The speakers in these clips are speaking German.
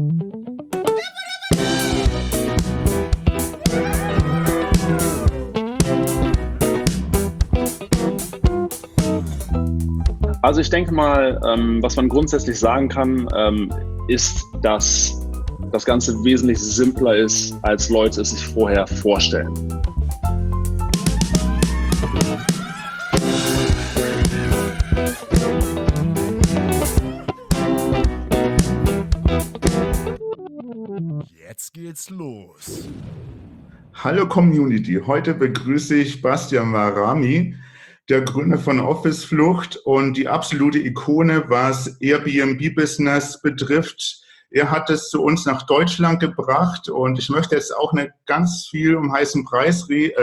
Also ich denke mal, was man grundsätzlich sagen kann, ist, dass das Ganze wesentlich simpler ist, als Leute es sich vorher vorstellen. Jetzt geht's los. Hallo Community, heute begrüße ich Bastian Barami, der Gründer von Office Flucht und die absolute Ikone, was Airbnb-Business betrifft. Er hat es zu uns nach Deutschland gebracht und ich möchte jetzt auch nicht ganz viel um heißen Brei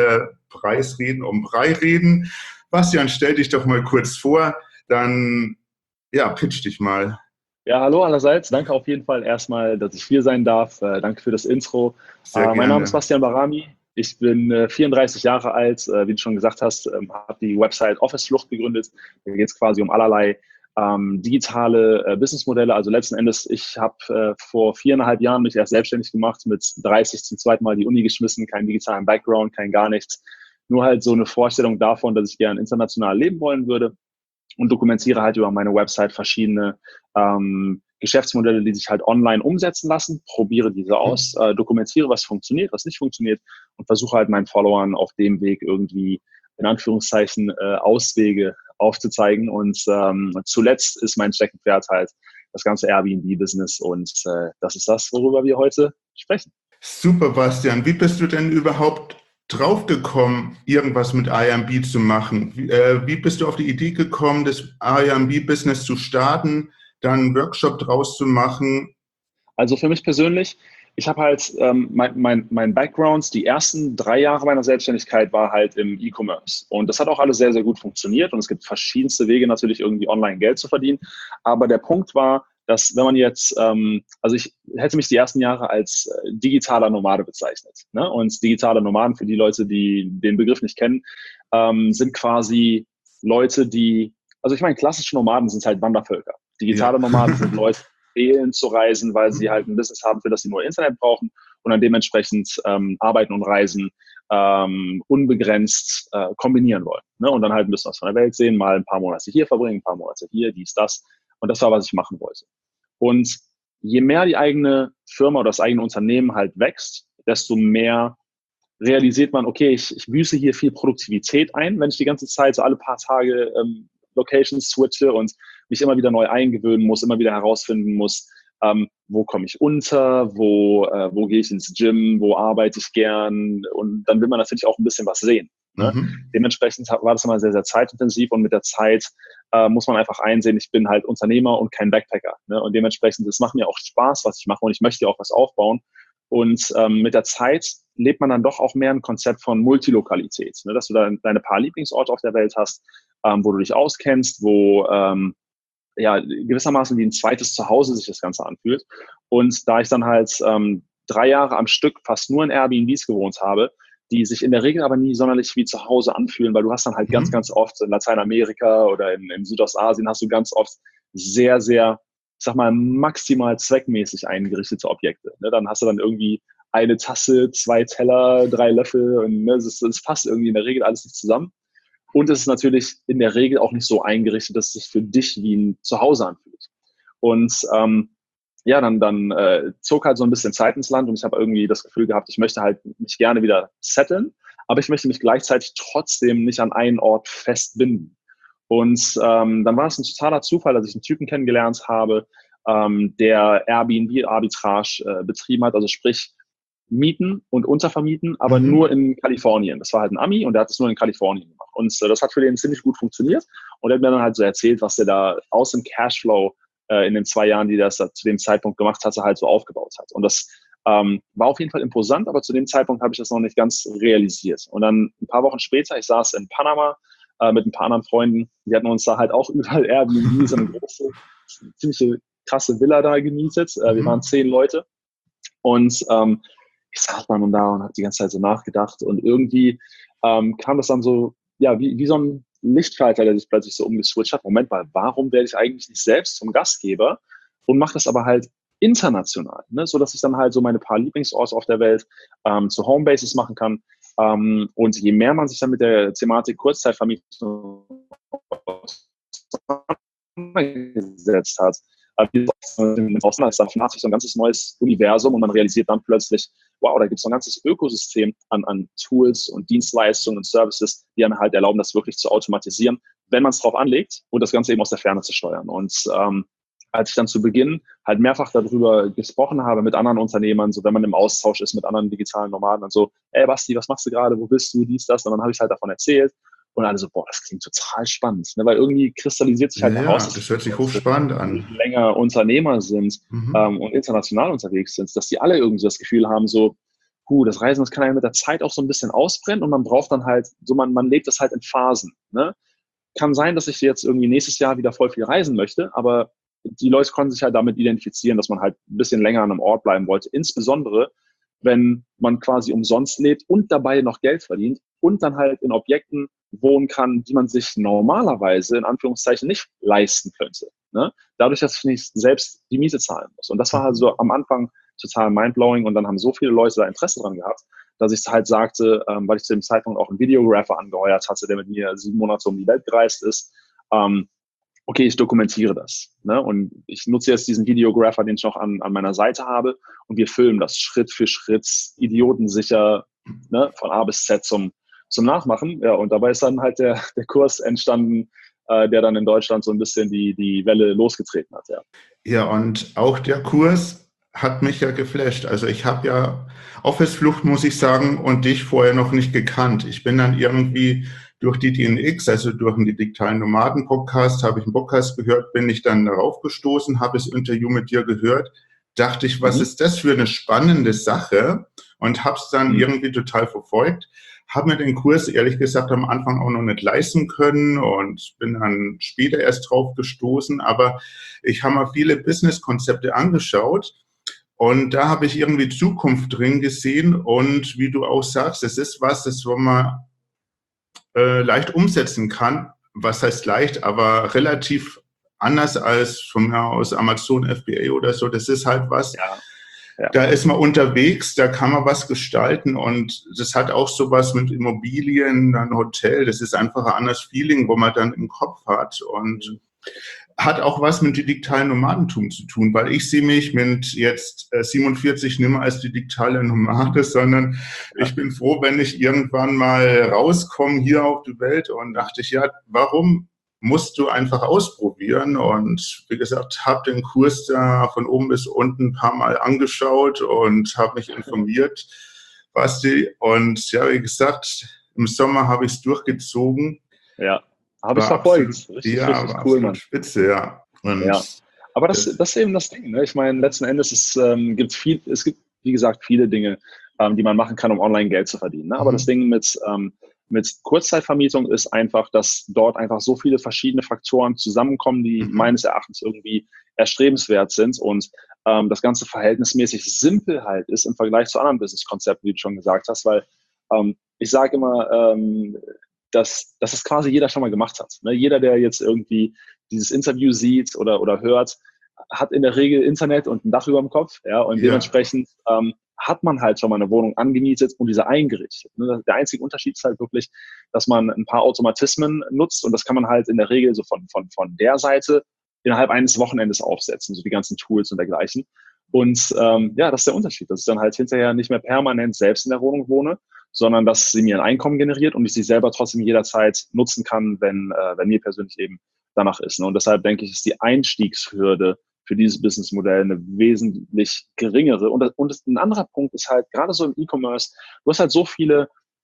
reden. Bastian, stell dich doch mal kurz vor, dann pitch dich mal. Ja, hallo allerseits. Danke auf jeden Fall erstmal, dass ich hier sein darf. Danke für das Intro. Sehr gerne. Mein Name ist Bastian Barami. Ich bin 34 Jahre alt, wie du schon gesagt hast, habe die Website Office Flucht gegründet. Da geht es quasi um allerlei digitale Businessmodelle. Also letzten Endes, ich habe vor 4,5 Jahren mich erst selbstständig gemacht, mit 30 zum zweiten Mal die Uni geschmissen, keinen digitalen Background, kein gar nichts. Nur halt so eine Vorstellung davon, dass ich gerne international leben wollen würde und dokumentiere halt über meine Website verschiedene Geschäftsmodelle, die sich halt online umsetzen lassen, probiere diese aus, dokumentiere, was funktioniert, was nicht funktioniert und versuche halt meinen Followern auf dem Weg irgendwie in Anführungszeichen Auswege aufzuzeigen. Und zuletzt ist mein Steckenpferd halt das ganze Airbnb-Business und das ist das, worüber wir heute sprechen. Super, Bastian. Wie bist du denn überhaupt draufgekommen, irgendwas mit Airbnb zu machen? Wie bist du auf die Idee gekommen, das Airbnb-Business zu starten, dann einen Workshop draus zu machen? Also für mich persönlich, ich habe halt mein Background, die ersten 3 Jahre meiner Selbstständigkeit war halt im E-Commerce. Und das hat auch alles sehr, sehr gut funktioniert. Und es gibt verschiedenste Wege natürlich irgendwie online Geld zu verdienen. Aber der Punkt war, dass wenn man jetzt, also ich hätte mich die ersten Jahre als digitaler Nomade bezeichnet. Ne? Und digitale Nomaden, für die Leute, die den Begriff nicht kennen, sind quasi Leute, die, also ich meine, klassische Nomaden sind halt Wandervölker. Digitale Nomaden sind Leute, die fehlen zu reisen, weil sie halt ein Business haben, für das sie nur Internet brauchen und dann dementsprechend arbeiten und reisen unbegrenzt kombinieren wollen. Ne? Und dann halt ein bisschen was von der Welt sehen, mal ein paar Monate hier verbringen, ein paar Monate hier, dies, das. Und das war, was ich machen wollte. Und je mehr die eigene Firma oder das eigene Unternehmen halt wächst, desto mehr realisiert man, okay, ich büße hier viel Produktivität ein, wenn ich die ganze Zeit so alle paar Tage Locations switche und mich immer wieder neu eingewöhnen muss, immer wieder herausfinden muss, wo komme ich unter, wo gehe ich ins Gym, wo arbeite ich gern und dann will man natürlich auch ein bisschen was sehen. Ne? Dementsprechend war das immer sehr, sehr zeitintensiv und mit der Zeit muss man einfach einsehen, ich bin halt Unternehmer und kein Backpacker. Ne? Und dementsprechend, es macht mir auch Spaß, was ich mache und ich möchte ja auch was aufbauen. Und mit der Zeit lebt man dann doch auch mehr ein Konzept von Multilokalität, ne? Dass du dann deine paar Lieblingsorte auf der Welt hast, wo du dich auskennst, wo gewissermaßen wie ein zweites Zuhause sich das Ganze anfühlt. Und da ich dann halt 3 Jahre am Stück fast nur in Airbnbs gewohnt habe, die sich in der Regel aber nie sonderlich wie zu Hause anfühlen, weil du hast dann halt ganz, ganz oft in Lateinamerika oder in Südostasien hast du ganz oft sehr, sehr, ich sag mal, maximal zweckmäßig eingerichtete Objekte. Ne? Dann hast du dann irgendwie eine Tasse, 2 Teller, 3 Löffel und ne, das passt irgendwie in der Regel alles nicht zusammen. Und es ist natürlich in der Regel auch nicht so eingerichtet, dass es sich für dich wie ein Zuhause anfühlt. Und dann zog halt so ein bisschen Zeit ins Land und ich habe irgendwie das Gefühl gehabt, ich möchte halt mich gerne wieder setteln, aber ich möchte mich gleichzeitig trotzdem nicht an einen Ort festbinden. Und dann war es ein totaler Zufall, dass ich einen Typen kennengelernt habe, der Airbnb-Arbitrage betrieben hat, also sprich mieten und untervermieten, aber nur in Kalifornien. Das war halt ein Ami und der hat es nur in Kalifornien gemacht. Und das hat für den ziemlich gut funktioniert. Und er hat mir dann halt so erzählt, was er da aus dem Cashflow in den 2 Jahren, die er zu dem Zeitpunkt gemacht hatte, halt so aufgebaut hat. Und das war auf jeden Fall imposant, aber zu dem Zeitpunkt habe ich das noch nicht ganz realisiert. Und dann ein paar Wochen später, ich saß in Panama mit ein paar anderen Freunden, die hatten uns da halt auch überall Airbnb, so eine große, ziemlich krasse Villa da gemietet. Wir waren 10 Leute und ich saß dann da und habe die ganze Zeit so nachgedacht und irgendwie kam das dann so, ja, wie so ein Lichtschalter, der sich plötzlich so umgeswitcht hat. Moment mal, warum werde ich eigentlich nicht selbst zum Gastgeber und mache das aber halt international, ne? So dass ich dann halt so meine paar Lieblingsorte auf der Welt zu Homebases machen kann. Und je mehr man sich dann mit der Thematik Kurzzeitvermietung auseinandergesetzt hat, dann hat sich so ein ganzes neues Universum und man realisiert dann plötzlich, wow, da gibt es so ein ganzes Ökosystem an Tools und Dienstleistungen und Services, die einem halt erlauben, das wirklich zu automatisieren, wenn man es drauf anlegt und das Ganze eben aus der Ferne zu steuern. Und als ich dann zu Beginn halt mehrfach darüber gesprochen habe mit anderen Unternehmern, so wenn man im Austausch ist mit anderen digitalen Nomaden und so, ey Basti, was machst du gerade, wo bist du, dies, das, und dann habe ich halt davon erzählt und alle so, boah, das klingt total spannend, ne? Weil irgendwie kristallisiert sich halt heraus, dass das hört sich hochspannend an. die länger Unternehmer sind und international unterwegs sind, dass die alle irgendwie das Gefühl haben, so, das Reisen, das kann ja mit der Zeit auch so ein bisschen ausbrennen und man braucht dann halt, so man lebt das halt in Phasen, ne? Kann sein, dass ich jetzt irgendwie nächstes Jahr wieder voll viel reisen möchte, aber die Leute konnten sich halt damit identifizieren, dass man halt ein bisschen länger an einem Ort bleiben wollte. Insbesondere, wenn man quasi umsonst lebt und dabei noch Geld verdient und dann halt in Objekten wohnen kann, die man sich normalerweise in Anführungszeichen nicht leisten könnte, ne? Dadurch, dass ich nicht selbst die Miete zahlen muss. Und das war halt so am Anfang total mindblowing und dann haben so viele Leute da Interesse dran gehabt, dass ich halt sagte, weil ich zu dem Zeitpunkt auch einen Videographer angeheuert hatte, der mit mir 7 Monate um die Welt gereist ist, okay, ich dokumentiere das, ne? Und ich nutze jetzt diesen Videographer, den ich noch an meiner Seite habe, und wir filmen das Schritt für Schritt, idiotensicher, ne? Von A bis Z zum Nachmachen. Ja, und dabei ist dann halt der Kurs entstanden, der dann in Deutschland so ein bisschen die Welle losgetreten hat. Ja, ja, und auch der Kurs hat mich ja geflasht. Also ich habe ja Office Flucht, muss ich sagen, und dich vorher noch nicht gekannt. Ich bin dann irgendwie durch die DNX, also durch den digitalen Nomaden-Podcast, habe ich einen Podcast gehört, bin ich dann darauf gestoßen, habe das Interview mit dir gehört, dachte ich, was ist das für eine spannende Sache, und habe es dann irgendwie total verfolgt. Habe mir den Kurs ehrlich gesagt am Anfang auch noch nicht leisten können und bin dann später erst drauf gestoßen, aber ich habe mir viele Business-Konzepte angeschaut und da habe ich irgendwie Zukunft drin gesehen und wie du auch sagst, es ist was, das man leicht umsetzen kann. Was heißt leicht, aber relativ anders als von mir aus Amazon FBA oder so. Das ist halt was, da ist man unterwegs, da kann man was gestalten und das hat auch sowas mit Immobilien, ein Hotel, das ist einfach ein anderes Feeling, wo man dann im Kopf hat und hat auch was mit digitalen Nomadentum zu tun, weil ich sehe mich mit jetzt 47 nicht mehr als die digitale Nomade, sondern ich bin froh, wenn ich irgendwann mal rauskomme hier auf die Welt, und dachte ich, ja, warum musst du einfach ausprobieren? Und wie gesagt, habe den Kurs da von oben bis unten ein paar Mal angeschaut und habe mich informiert, Basti. Und ja, wie gesagt, im Sommer habe ich es durchgezogen. Ja, habe ich verfolgt. Richtig cool, Mann. Spitze, ja. Und ja. Aber das ist eben das Ding, ne? Ich meine, letzten Endes es gibt, wie gesagt, viele Dinge, die man machen kann, um online Geld zu verdienen, ne? Aber das Ding mit Kurzzeitvermietung ist einfach, dass dort einfach so viele verschiedene Faktoren zusammenkommen, die meines Erachtens irgendwie erstrebenswert sind und das Ganze verhältnismäßig simpel halt ist im Vergleich zu anderen Business-Konzepten, wie du schon gesagt hast, weil ich sage immer, dass das quasi jeder schon mal gemacht hat, ne? Jeder, der jetzt irgendwie dieses Interview sieht oder hört, hat in der Regel Internet und ein Dach über dem Kopf, ja, und dementsprechend hat man halt schon mal eine Wohnung angemietet und diese eingerichtet. Ne? Der einzige Unterschied ist halt wirklich, dass man ein paar Automatismen nutzt und das kann man halt in der Regel so von der Seite innerhalb eines Wochenendes aufsetzen, so die ganzen Tools und dergleichen. Und ja, das ist der Unterschied, dass ich dann halt hinterher nicht mehr permanent selbst in der Wohnung wohne, sondern dass sie mir ein Einkommen generiert und ich sie selber trotzdem jederzeit nutzen kann, wenn mir persönlich eben danach ist. Ne? Und deshalb denke ich, ist die Einstiegshürde für dieses Businessmodell eine wesentlich geringere. Und ein anderer Punkt ist halt, gerade so im E-Commerce, du hast halt so viele,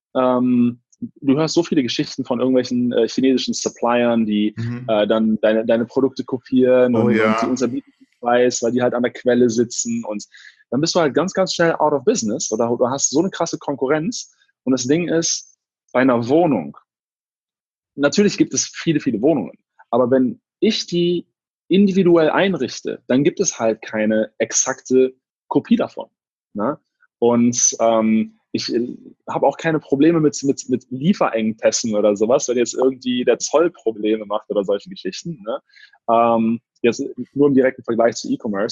du hörst so viele Geschichten von irgendwelchen chinesischen Suppliern, die dann deine Produkte kopieren und die unterbieten den Preis, weil die halt an der Quelle sitzen. Und dann bist du halt ganz, ganz schnell out of business oder du hast so eine krasse Konkurrenz. Und das Ding ist, bei einer Wohnung, natürlich gibt es viele, viele Wohnungen, aber wenn ich die individuell einrichte, dann gibt es halt keine exakte Kopie davon. Ne? Und ich habe auch keine Probleme mit Lieferengpässen oder sowas, wenn jetzt irgendwie der Zoll Probleme macht oder solche Geschichten. Ne? Jetzt nur im direkten Vergleich zu E-Commerce.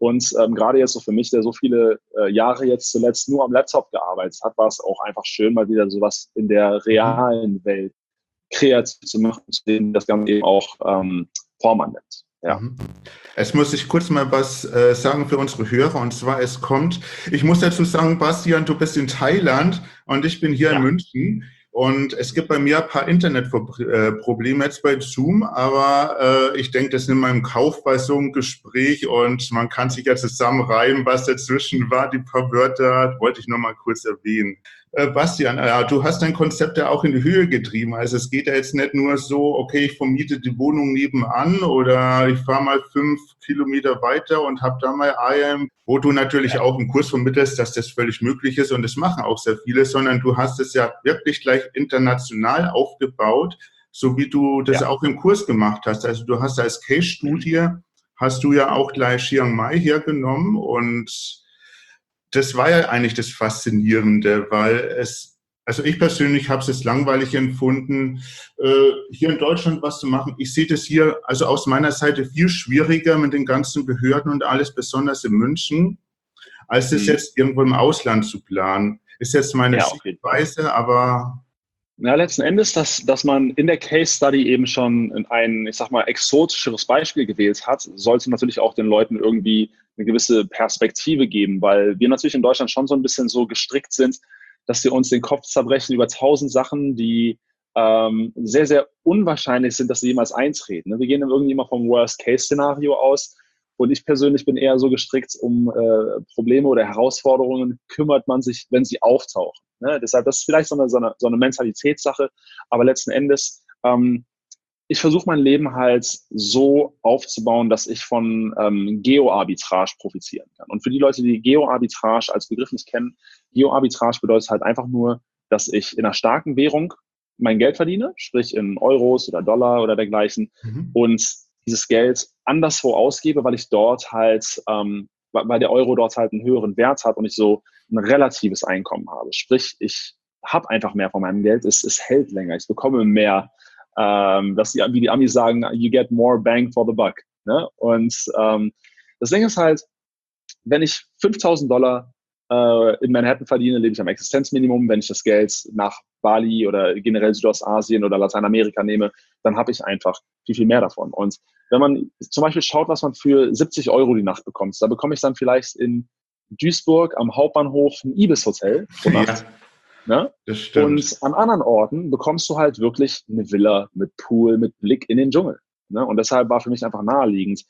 Und gerade jetzt so für mich, der so viele Jahre jetzt zuletzt nur am Laptop gearbeitet hat, war es auch einfach schön, mal wieder sowas in der realen Welt kreativ zu machen, zu denen das Ganze eben auch Form annimmt. Ja. Es muss ich kurz mal was sagen für unsere Hörer, und zwar ich muss dazu sagen, Bastian, du bist in Thailand und ich bin hier in München, und es gibt bei mir ein paar Internetprobleme jetzt bei Zoom, aber ich denke, das nimmt man im Kauf bei so einem Gespräch, und man kann sich ja zusammenreimen, was dazwischen war, die paar Wörter, wollte ich noch mal kurz erwähnen. Bastian, du hast dein Konzept ja auch in die Höhe getrieben. Also es geht ja jetzt nicht nur so, okay, ich vermiete die Wohnung nebenan oder ich fahre mal 5 Kilometer weiter und habe da mal IAM, wo du natürlich auch einen Kurs vermittelst, dass das völlig möglich ist, und das machen auch sehr viele, sondern du hast es ja wirklich gleich international aufgebaut, so wie du das auch im Kurs gemacht hast. Also du hast als Case-Studie, hast du ja auch gleich Chiang Mai hergenommen, und das war ja eigentlich das Faszinierende, weil also ich persönlich habe es jetzt langweilig empfunden, hier in Deutschland was zu machen. Ich sehe das hier also aus meiner Seite viel schwieriger mit den ganzen Behörden und alles, besonders in München, als es jetzt irgendwo im Ausland zu planen. Ist jetzt meine Sichtweise, aber... Ja, letzten Endes, dass man in der Case Study eben schon ein, ich sag mal, exotischeres Beispiel gewählt hat, sollte natürlich auch den Leuten irgendwie eine gewisse Perspektive geben, weil wir natürlich in Deutschland schon so ein bisschen so gestrickt sind, dass wir uns den Kopf zerbrechen über 1000 Sachen, die sehr, sehr unwahrscheinlich sind, dass sie jemals eintreten. Wir gehen dann irgendwie immer vom Worst-Case-Szenario aus. Und ich persönlich bin eher so gestrickt, um Probleme oder Herausforderungen kümmert man sich, wenn sie auftauchen. Ne? Deshalb, das ist vielleicht so eine Mentalitätssache, aber letzten Endes, ich versuche mein Leben halt so aufzubauen, dass ich von Geo-Arbitrage profitieren kann. Und für die Leute, die Geo-Arbitrage als Begriff nicht kennen, Geo-Arbitrage bedeutet halt einfach nur, dass ich in einer starken Währung mein Geld verdiene, sprich in Euros oder Dollar oder dergleichen, und dieses Geld anderswo ausgebe, weil ich dort halt, weil der Euro dort halt einen höheren Wert hat und ich so ein relatives Einkommen habe. Sprich, ich habe einfach mehr von meinem Geld, es hält länger, ich bekomme mehr, wie die Amis sagen, you get more bang for the buck. Ne? Und das Ding ist halt, wenn ich $5.000 in Manhattan verdiene, lebe ich am Existenzminimum. Wenn ich das Geld nach Bali oder generell Südostasien oder Lateinamerika nehme, dann habe ich einfach viel, viel mehr davon. Und wenn man zum Beispiel schaut, was man für 70 Euro die Nacht bekommt, da bekomme ich dann vielleicht in Duisburg am Hauptbahnhof ein Ibis-Hotel pro Nacht. Ne? Das stimmt. Und an anderen Orten bekommst du halt wirklich eine Villa mit Pool, mit Blick in den Dschungel. Ne? Und deshalb war für mich einfach naheliegend,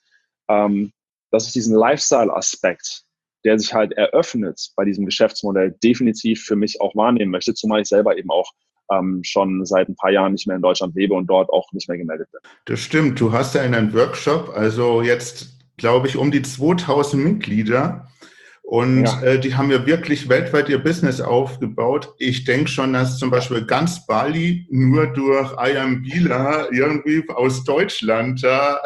dass ich diesen Lifestyle-Aspekt, der sich halt eröffnet bei diesem Geschäftsmodell, definitiv für mich auch wahrnehmen möchte, zumal ich selber eben auch schon seit ein paar Jahren nicht mehr in Deutschland lebe und dort auch nicht mehr gemeldet bin. Das stimmt. Du hast ja einen Workshop, also jetzt glaube ich um die 2000 Mitglieder, und die haben ja wirklich weltweit ihr Business aufgebaut. Ich denke schon, dass zum Beispiel ganz Bali nur durch IAM Bila irgendwie aus Deutschland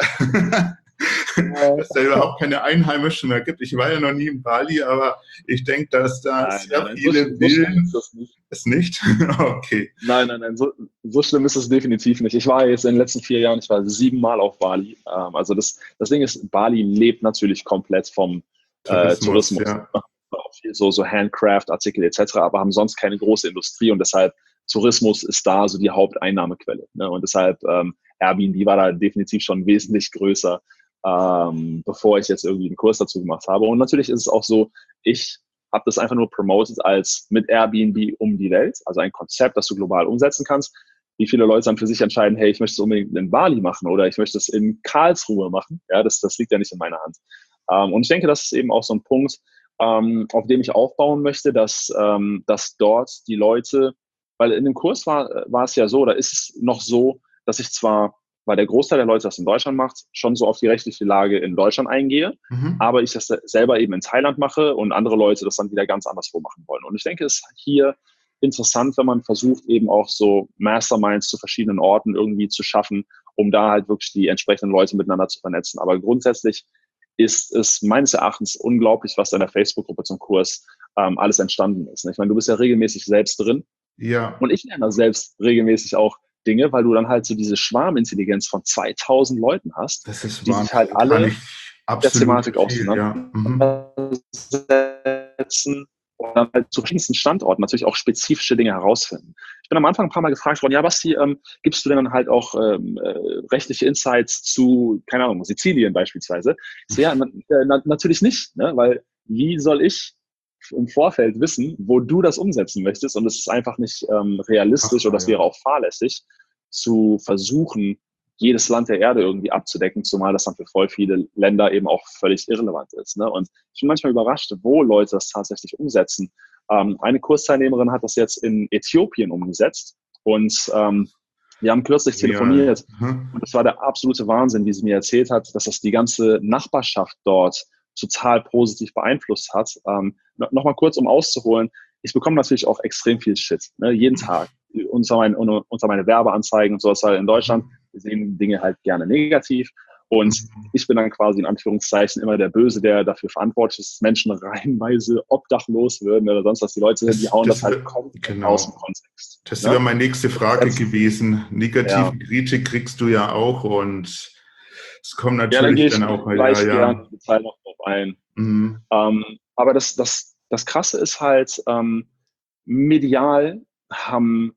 dass da überhaupt keine Einheimischen mehr gibt. Ich war ja noch nie in Bali, aber ich denke, dass da sehr viele Villen... Ist nicht? Okay. Nein, so schlimm ist es definitiv nicht. Ich war jetzt in den letzten 4 Jahren, ich war 7 Mal auf Bali. Also das Ding ist, Bali lebt natürlich komplett vom Tourismus. Ja. Auch viel so Handcraft-Artikel etc., aber haben sonst keine große Industrie, und deshalb Tourismus ist da so die Haupteinnahmequelle. Ne? Und deshalb Airbnb war da definitiv schon wesentlich größer, bevor ich jetzt irgendwie einen Kurs dazu gemacht habe. Und natürlich ist es auch so, ich habe das einfach nur promoted als mit Airbnb um die Welt, also ein Konzept, das du global umsetzen kannst. Wie viele Leute dann für sich entscheiden, hey, ich möchte es unbedingt in Bali machen oder ich möchte es in Karlsruhe machen, ja, das liegt ja nicht in meiner Hand. Und ich denke, das ist eben auch so ein Punkt, auf dem ich aufbauen möchte, dass dort die Leute, weil in dem Kurs war es ja so, da ist es noch so, dass ich zwar, weil der Großteil der Leute das in Deutschland macht, schon so auf die rechtliche Lage in Deutschland eingehe, aber ich das selber eben in Thailand mache und andere Leute das dann wieder ganz anderswo machen wollen. Und ich denke, es ist hier interessant, wenn man versucht, eben auch so Masterminds zu verschiedenen Orten irgendwie zu schaffen, um da halt wirklich die entsprechenden Leute miteinander zu vernetzen. Aber grundsätzlich ist es meines Erachtens unglaublich, was in der Facebook-Gruppe zum Kurs alles entstanden ist. Ich meine, du bist ja regelmäßig selbst drin. Ja. Und ich lerne selbst regelmäßig auch Dinge, weil du dann halt so diese Schwarmintelligenz von 2000 Leuten hast, das ist die sich halt alle der Absolut Thematik viel, ja. auseinandersetzen und dann halt zu verschiedensten Standorten natürlich auch spezifische Dinge herausfinden. Ich bin am Anfang ein paar Mal gefragt worden, ja, Basti, gibst du denn dann halt auch rechtliche Insights zu, keine Ahnung, Sizilien beispielsweise? Ich so, ja, natürlich nicht, ne? Weil wie soll ich im Vorfeld wissen, wo du das umsetzen möchtest? Und es ist einfach nicht realistisch oder Machbar, das wäre ja. auch fahrlässig, zu versuchen, jedes Land der Erde irgendwie abzudecken, zumal das dann für voll viele Länder eben auch völlig irrelevant ist. Ne? Und ich bin manchmal überrascht, wo Leute das tatsächlich umsetzen. Eine Kursteilnehmerin hat das jetzt in Äthiopien umgesetzt und wir haben kürzlich Real. telefoniert und das war der absolute Wahnsinn, wie sie mir erzählt hat, dass das die ganze Nachbarschaft dort total positiv beeinflusst hat. Nochmal kurz, um auszuholen, ich bekomme natürlich auch extrem viel Shit, ne, jeden Tag unter meine Werbeanzeigen und sowas halt in Deutschland. Wir sehen Dinge halt gerne negativ. Und ich bin dann quasi in Anführungszeichen immer der Böse, der dafür verantwortlich ist, dass Menschen reihenweise obdachlos würden oder sonst was. Die Leute, die hauen das halt komplett aus dem Genau. Kontext. Das Ne? wäre meine nächste Frage gewesen. Ja. Negative Kritik kriegst du ja auch und es kommt Ja, da gehe natürlich ich dann auch, ja, gleich gerne ja. im Detail noch drauf ein. Mhm. Aber das Krasse ist halt, medial haben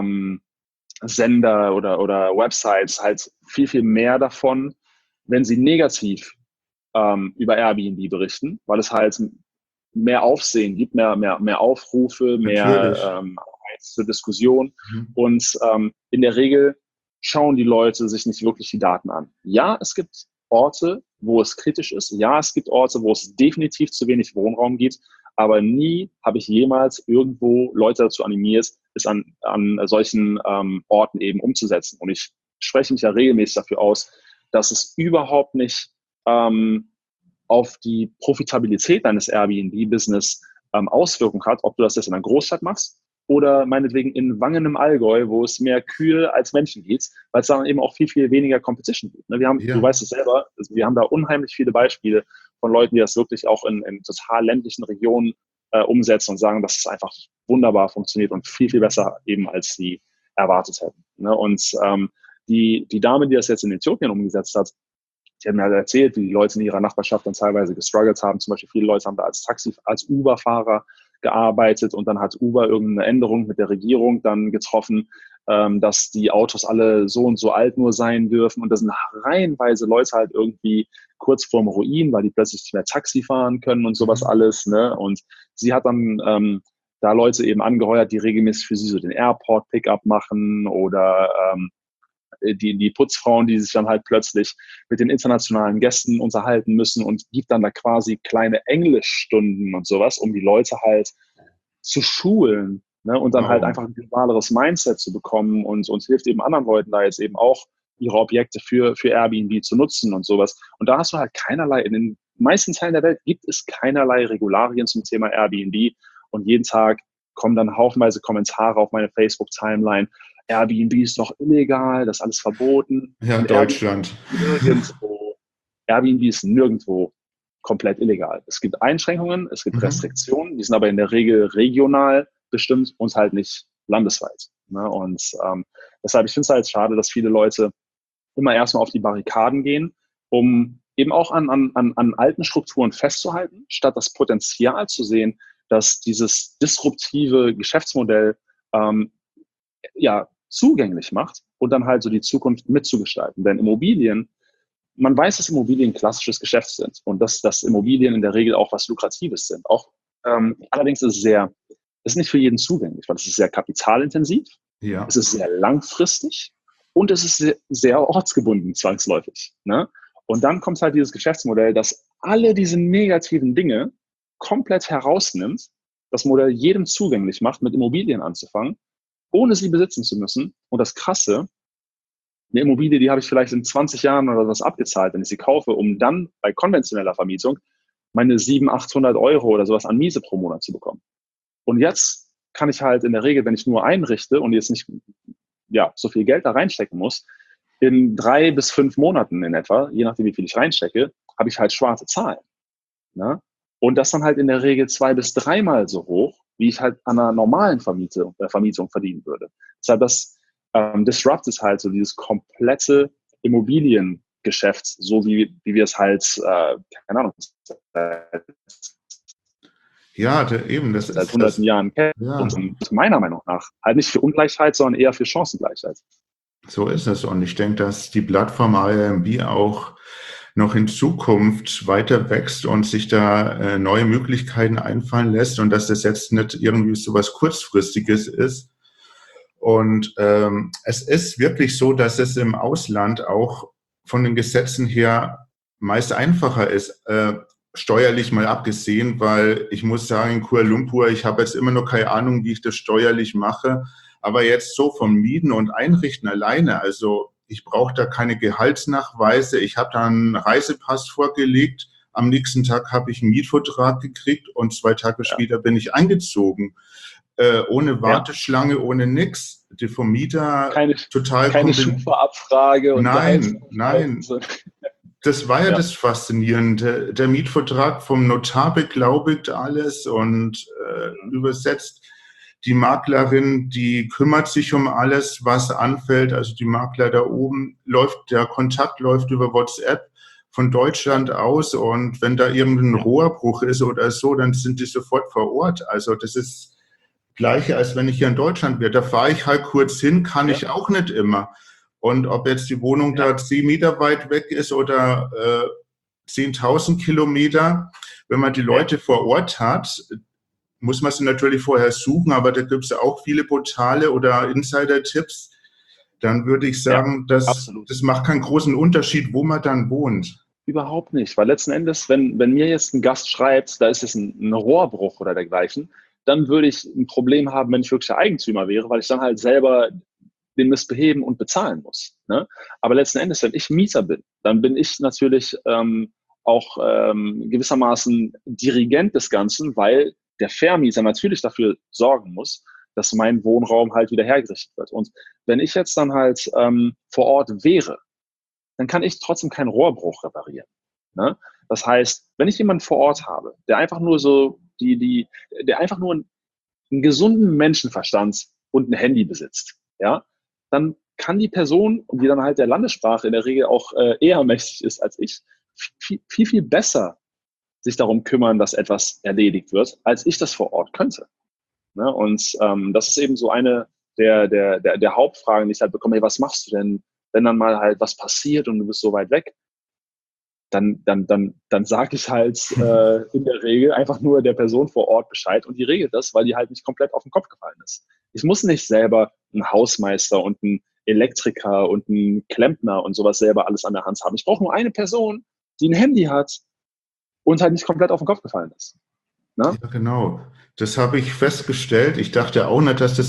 Sender oder Websites halt viel, viel mehr davon, wenn sie negativ über Airbnb berichten, weil es halt mehr Aufsehen gibt, mehr Aufrufe, mehr Natürlich. Anreiz zur Diskussion. Mhm. Und in der Regel schauen die Leute sich nicht wirklich die Daten an. Ja, es gibt Orte, wo es kritisch ist. Ja, es gibt Orte, wo es definitiv zu wenig Wohnraum gibt. Aber nie habe ich jemals irgendwo Leute dazu animiert, es an solchen Orten eben umzusetzen. Und ich spreche mich ja regelmäßig dafür aus, dass es überhaupt nicht auf die Profitabilität deines Airbnb-Business Auswirkungen hat, ob du das jetzt in einer Großstadt machst oder meinetwegen in Wangen im Allgäu, wo es mehr Kühe als Menschen gibt, weil es dann eben auch viel, viel weniger Competition gibt. Wir haben, du Ja. weißt es selber, wir haben da unheimlich viele Beispiele von Leuten, die das wirklich auch in total ländlichen Regionen umsetzen und sagen, dass es einfach wunderbar funktioniert und viel, viel besser eben als sie erwartet hätten. Und die Dame, die das jetzt in Äthiopien umgesetzt hat, die haben mir halt erzählt, wie die Leute in ihrer Nachbarschaft dann teilweise gestruggelt haben. Zum Beispiel viele Leute haben da als Uber-Fahrer gearbeitet und dann hat Uber irgendeine Änderung mit der Regierung dann getroffen, dass die Autos alle so und so alt nur sein dürfen. Und da sind reihenweise Leute halt irgendwie kurz vorm Ruin, weil die plötzlich nicht mehr Taxi fahren können und sowas alles. Ne? Und sie hat dann da Leute eben angeheuert, die regelmäßig für sie so den Airport-Pickup machen oder die Putzfrauen, die sich dann halt plötzlich mit den internationalen Gästen unterhalten müssen und gibt dann da quasi kleine Englischstunden und sowas, um die Leute halt zu schulen, ne? Und dann halt Wow. einfach ein globaleres Mindset zu bekommen und hilft eben anderen Leuten da jetzt eben auch ihre Objekte für Airbnb zu nutzen und sowas. Und da hast du halt keinerlei, in den meisten Teilen der Welt gibt es keinerlei Regularien zum Thema Airbnb und jeden Tag kommen dann haufenweise Kommentare auf meine Facebook-Timeline. Airbnb ist doch illegal, das ist alles verboten. Ja, Und Deutschland. Airbnb ist nirgendwo komplett illegal. Es gibt Einschränkungen, es gibt Restriktionen, die sind aber in der Regel regional bestimmt und halt nicht landesweit. Ne? Und deshalb, ich finde es halt schade, dass viele Leute immer erstmal auf die Barrikaden gehen, um eben auch an alten Strukturen festzuhalten, statt das Potenzial zu sehen, dass dieses disruptive Geschäftsmodell ja, zugänglich macht und dann halt so die Zukunft mitzugestalten. Denn Immobilien, man weiß, dass Immobilien klassisches Geschäft sind und dass Immobilien in der Regel auch was Lukratives sind. Auch allerdings ist es ist nicht für jeden zugänglich, weil es ist sehr kapitalintensiv, Ja. es ist sehr langfristig und es ist sehr, sehr ortsgebunden zwangsläufig. Ne? Und dann kommt halt dieses Geschäftsmodell, das alle diese negativen Dinge komplett herausnimmt, das Modell jedem zugänglich macht, mit Immobilien anzufangen, ohne sie besitzen zu müssen. Und das Krasse, eine Immobilie, die habe ich vielleicht in 20 Jahren oder was abgezahlt, wenn ich sie kaufe, um dann bei konventioneller Vermietung meine 700, 800 Euro oder sowas an Miese pro Monat zu bekommen. Und jetzt kann ich halt in der Regel, wenn ich nur einrichte und jetzt nicht so viel Geld da reinstecken muss, in 3 bis 5 Monaten in etwa, je nachdem wie viel ich reinstecke, habe ich halt schwarze Zahlen. Ne? Und das dann halt in der Regel 2 bis 3-mal so hoch, wie ich halt an einer normalen Vermietung verdienen würde. Deshalb das disruptet halt so dieses komplette Immobiliengeschäft Geschäft, so wie wir es halt, keine Ahnung, Ja, eben, das seit ist hunderten das. Jahren kennen. Ja, Und meiner Meinung nach halt nicht für Ungleichheit, sondern eher für Chancengleichheit. so ist es. Und ich denke, dass die Plattform Airbnb auch noch in Zukunft weiter wächst und sich da neue Möglichkeiten einfallen lässt und dass das jetzt nicht irgendwie so was Kurzfristiges ist. Und es ist wirklich so, dass es im Ausland auch von den Gesetzen her meist einfacher ist, steuerlich mal abgesehen, weil ich muss sagen, in Kuala Lumpur, ich habe jetzt immer noch keine Ahnung, wie ich das steuerlich mache, aber jetzt so vom Mieten und Einrichten alleine, also ich brauche da keine Gehaltsnachweise, ich habe da einen Reisepass vorgelegt, am nächsten Tag habe ich einen Mietvertrag gekriegt und 2 Tage später bin ich eingezogen. Ohne Warteschlange, ohne nix. Die Vermieter total keine Schufa-Abfrage und Nein. Das war ja das Faszinierende. Der Mietvertrag vom Notar beglaubigt alles und übersetzt. Die Maklerin, die kümmert sich um alles, was anfällt. Also die Makler da oben der Kontakt läuft über WhatsApp von Deutschland aus. Und wenn da irgendein Rohrbruch ist oder so, dann sind die sofort vor Ort. Also das ist Gleiche, als wenn ich hier in Deutschland wäre. Da fahre ich halt kurz hin, kann ich auch nicht immer. Und ob jetzt die Wohnung da 10 Meter weit weg ist oder 10.000 Kilometer, wenn man die Leute vor Ort hat, muss man sie natürlich vorher suchen, aber da gibt es ja auch viele Portale oder Insider-Tipps. Dann würde ich sagen, das macht keinen großen Unterschied, wo man dann wohnt. Überhaupt nicht, weil letzten Endes, wenn mir jetzt ein Gast schreibt, da ist es ein Rohrbruch oder dergleichen, dann würde ich ein Problem haben, wenn ich wirklich der Eigentümer wäre, weil ich dann halt selber den Mist beheben und bezahlen muss. Ne? Aber letzten Endes, wenn ich Mieter bin, dann bin ich natürlich auch gewissermaßen Dirigent des Ganzen, weil der Vermieter natürlich dafür sorgen muss, dass mein Wohnraum halt wieder hergerichtet wird. Und wenn ich jetzt dann halt vor Ort wäre, dann kann ich trotzdem keinen Rohrbruch reparieren. Ne? Das heißt, wenn ich jemanden vor Ort habe, der einfach nur so der einfach nur einen gesunden Menschenverstand und ein Handy besitzt, ja, dann kann die Person, die dann halt der Landessprache in der Regel auch eher mächtig ist als ich, viel besser sich darum kümmern, dass etwas erledigt wird, als ich das vor Ort könnte. Ne? Und das ist eben so eine der Hauptfragen, die ich halt bekomme, hey, was machst du denn, wenn dann mal halt was passiert und du bist so weit weg? Dann sage ich halt in der Regel einfach nur der Person vor Ort Bescheid und die regelt das, weil die halt nicht komplett auf den Kopf gefallen ist. Ich muss nicht selber einen Hausmeister und einen Elektriker und einen Klempner und sowas selber alles an der Hand haben. Ich brauche nur eine Person, die ein Handy hat und halt nicht komplett auf den Kopf gefallen ist. Ne? Ja, genau. Das habe ich festgestellt. Ich dachte auch nicht, dass das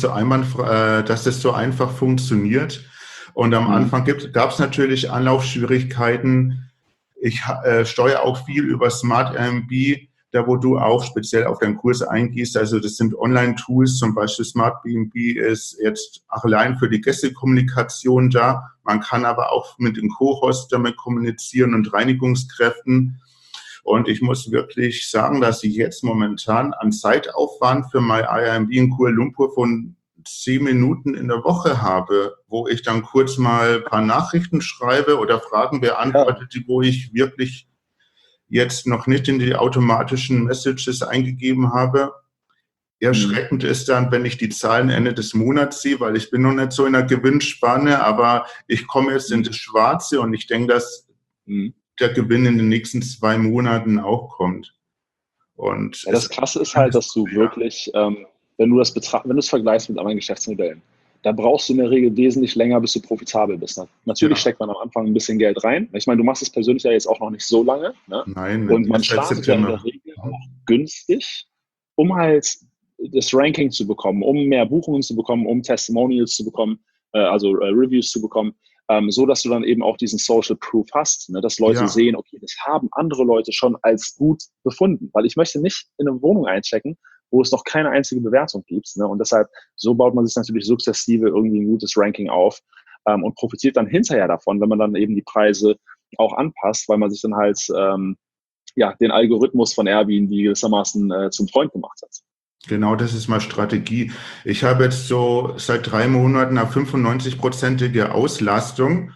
so einfach funktioniert. Und am Anfang gab es natürlich Anlaufschwierigkeiten. Ich steuere auch viel über Smart Airbnb, da wo du auch speziell auf deinen Kurs eingehst. Also das sind Online-Tools, zum Beispiel Smart Airbnb ist jetzt allein für die Gästekommunikation da. Man kann aber auch mit den Co-Hosts damit kommunizieren und Reinigungskräften. Und ich muss wirklich sagen, dass ich jetzt momentan an Zeitaufwand für mein Airbnb in Kuala Lumpur von 10 Minuten in der Woche habe, wo ich dann kurz mal ein paar Nachrichten schreibe oder Fragen beantworte, wo ich wirklich jetzt noch nicht in die automatischen Messages eingegeben habe. Erschreckend ist dann, wenn ich die Zahlen Ende des Monats sehe, weil ich bin noch nicht so in der Gewinnspanne, aber ich komme jetzt in das Schwarze und ich denke, dass der Gewinn in den nächsten 2 Monaten auch kommt. Und das Krasse ist halt, dass du wirklich wenn du es vergleichst mit anderen Geschäftsmodellen, da brauchst du in der Regel wesentlich länger, bis du profitabel bist. Natürlich steckt man am Anfang ein bisschen Geld rein. Ich meine, du machst es persönlich ja jetzt auch noch nicht so lange. Ne? Nein, und man startet ja in der Regel auch günstig, um halt das Ranking zu bekommen, um mehr Buchungen zu bekommen, um Testimonials zu bekommen, also Reviews zu bekommen, so dass du dann eben auch diesen Social Proof hast, ne? Dass Leute sehen, okay, das haben andere Leute schon als gut befunden, weil ich möchte nicht in eine Wohnung einchecken, wo es noch keine einzige Bewertung gibt. Ne? Und deshalb, so baut man sich natürlich sukzessive irgendwie ein gutes Ranking auf und profitiert dann hinterher davon, wenn man dann eben die Preise auch anpasst, weil man sich dann halt den Algorithmus von Airbnb gewissermaßen zum Freund gemacht hat. Genau, das ist mal Strategie. Ich habe jetzt so seit 3 Monaten eine 95%ige Auslastung.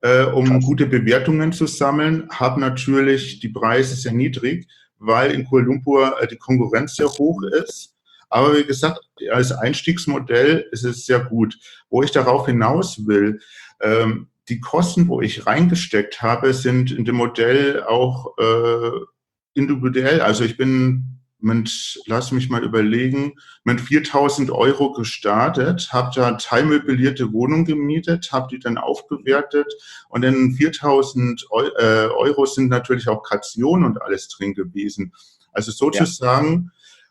um gute Bewertungen zu sammeln, habe natürlich die Preise sehr niedrig, weil in Kuala Lumpur die Konkurrenz sehr hoch ist. Aber wie gesagt, als Einstiegsmodell ist es sehr gut. Wo ich darauf hinaus will, die Kosten, wo ich reingesteckt habe, sind in dem Modell auch individuell. Also ich bin lass mich mal überlegen, mit 4.000 € gestartet, habe da teilmöblierte Wohnung gemietet, habe die dann aufgewertet und dann 4.000 € sind natürlich auch Kaution und alles drin gewesen. Also sozusagen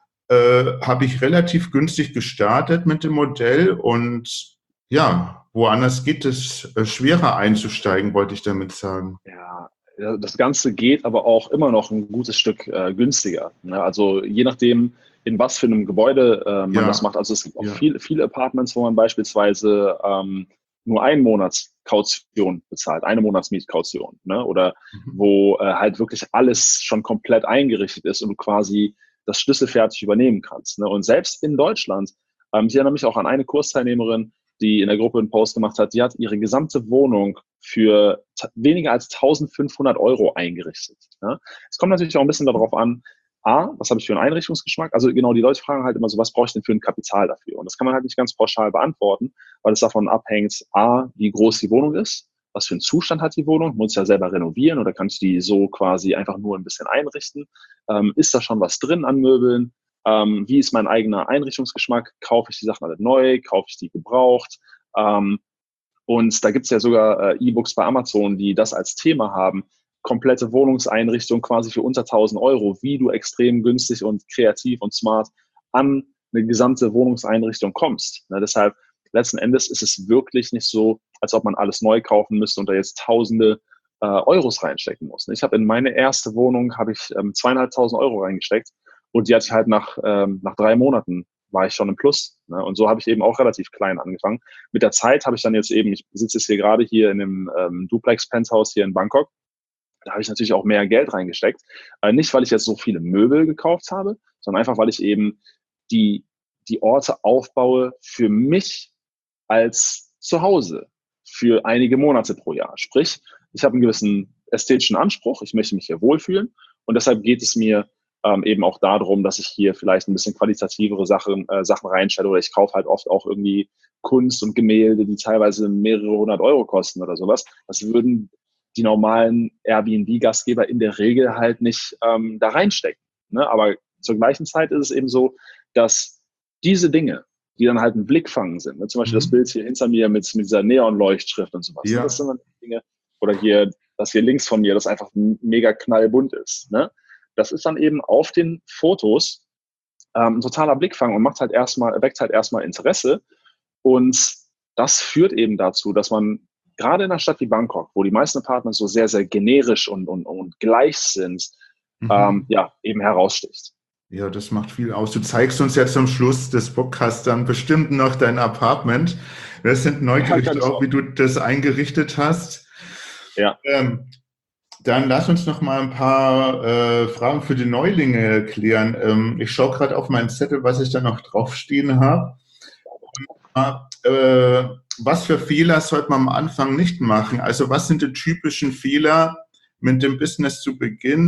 habe ich relativ günstig gestartet mit dem Modell und ja, woanders geht es schwerer einzusteigen, wollte ich damit sagen. Ja, das Ganze geht aber auch immer noch ein gutes Stück günstiger. Ne? Also je nachdem, in was für einem Gebäude man das macht. Also es gibt auch viele Apartments, wo man beispielsweise nur einen Monats Kaution bezahlt, eine Monatsmietkaution. Ne? Oder wo halt wirklich alles schon komplett eingerichtet ist und du quasi das schlüsselfertig übernehmen kannst. Ne? Und selbst in Deutschland, ich erinnere mich auch an eine Kursteilnehmerin, die in der Gruppe einen Post gemacht hat, die hat ihre gesamte Wohnung für weniger als 1.500 € eingerichtet. Ja? Es kommt natürlich auch ein bisschen darauf an, was habe ich für einen Einrichtungsgeschmack? Also genau, die Leute fragen halt immer so, was brauche ich denn für ein Kapital dafür? Und das kann man halt nicht ganz pauschal beantworten, weil es davon abhängt, wie groß die Wohnung ist, was für einen Zustand hat die Wohnung, muss ich ja selber renovieren oder kann ich die so quasi einfach nur ein bisschen einrichten? Ist da schon was drin an Möbeln? Wie ist mein eigener Einrichtungsgeschmack? Kaufe ich die Sachen alle neu? Kaufe ich die gebraucht? Und da gibt es ja sogar E-Books bei Amazon, die das als Thema haben. Komplette Wohnungseinrichtung quasi für unter 1.000 €, wie du extrem günstig und kreativ und smart an eine gesamte Wohnungseinrichtung kommst. Ne, deshalb, letzten Endes ist es wirklich nicht so, als ob man alles neu kaufen müsste und da jetzt Tausende Euros reinstecken muss. Ich habe in meine erste Wohnung habe ich 2.500 € reingesteckt und die hatte ich halt nach 3 Monaten war ich schon im Plus. Ne? Und so habe ich eben auch relativ klein angefangen. Mit der Zeit habe ich dann jetzt eben, ich sitze jetzt hier gerade hier in einem Duplex-Penthouse hier in Bangkok. Da habe ich natürlich auch mehr Geld reingesteckt. Nicht, weil ich jetzt so viele Möbel gekauft habe, sondern einfach, weil ich eben die Orte aufbaue für mich als Zuhause für einige Monate pro Jahr. Sprich, ich habe einen gewissen ästhetischen Anspruch, ich möchte mich hier wohlfühlen und deshalb geht es mir eben auch darum, dass ich hier vielleicht ein bisschen qualitativere Sachen reinstelle oder ich kaufe halt oft auch irgendwie Kunst und Gemälde, die teilweise mehrere 100 € kosten oder sowas. Das würden die normalen Airbnb-Gastgeber in der Regel halt nicht da reinstecken. Ne? Aber zur gleichen Zeit ist es eben so, dass diese Dinge, die dann halt ein Blickfang sind, ne? Zum Beispiel das Bild hier hinter mir mit dieser Neonleuchtschrift und sowas. Ja. Ne? Das sind dann Dinge, oder hier, das hier links von mir, das einfach mega knallbunt ist. Ne? Das ist dann eben auf den Fotos ein totaler Blickfang und weckt halt erstmal Interesse. Und das führt eben dazu, dass man gerade in einer Stadt wie Bangkok, wo die meisten Apartments so sehr, sehr generisch und gleich sind, eben heraussticht. Ja, das macht viel aus. Du zeigst uns ja zum Schluss des Podcasts dann bestimmt noch dein Apartment. Wir sind neugierig drauf, wie du das eingerichtet hast. Ja. Dann lass uns noch mal ein paar Fragen für die Neulinge klären. Ich schaue gerade auf meinen Zettel, was ich da noch draufstehen habe. Was für Fehler sollte man am Anfang nicht machen? Also was sind die typischen Fehler mit dem Business zu Beginn?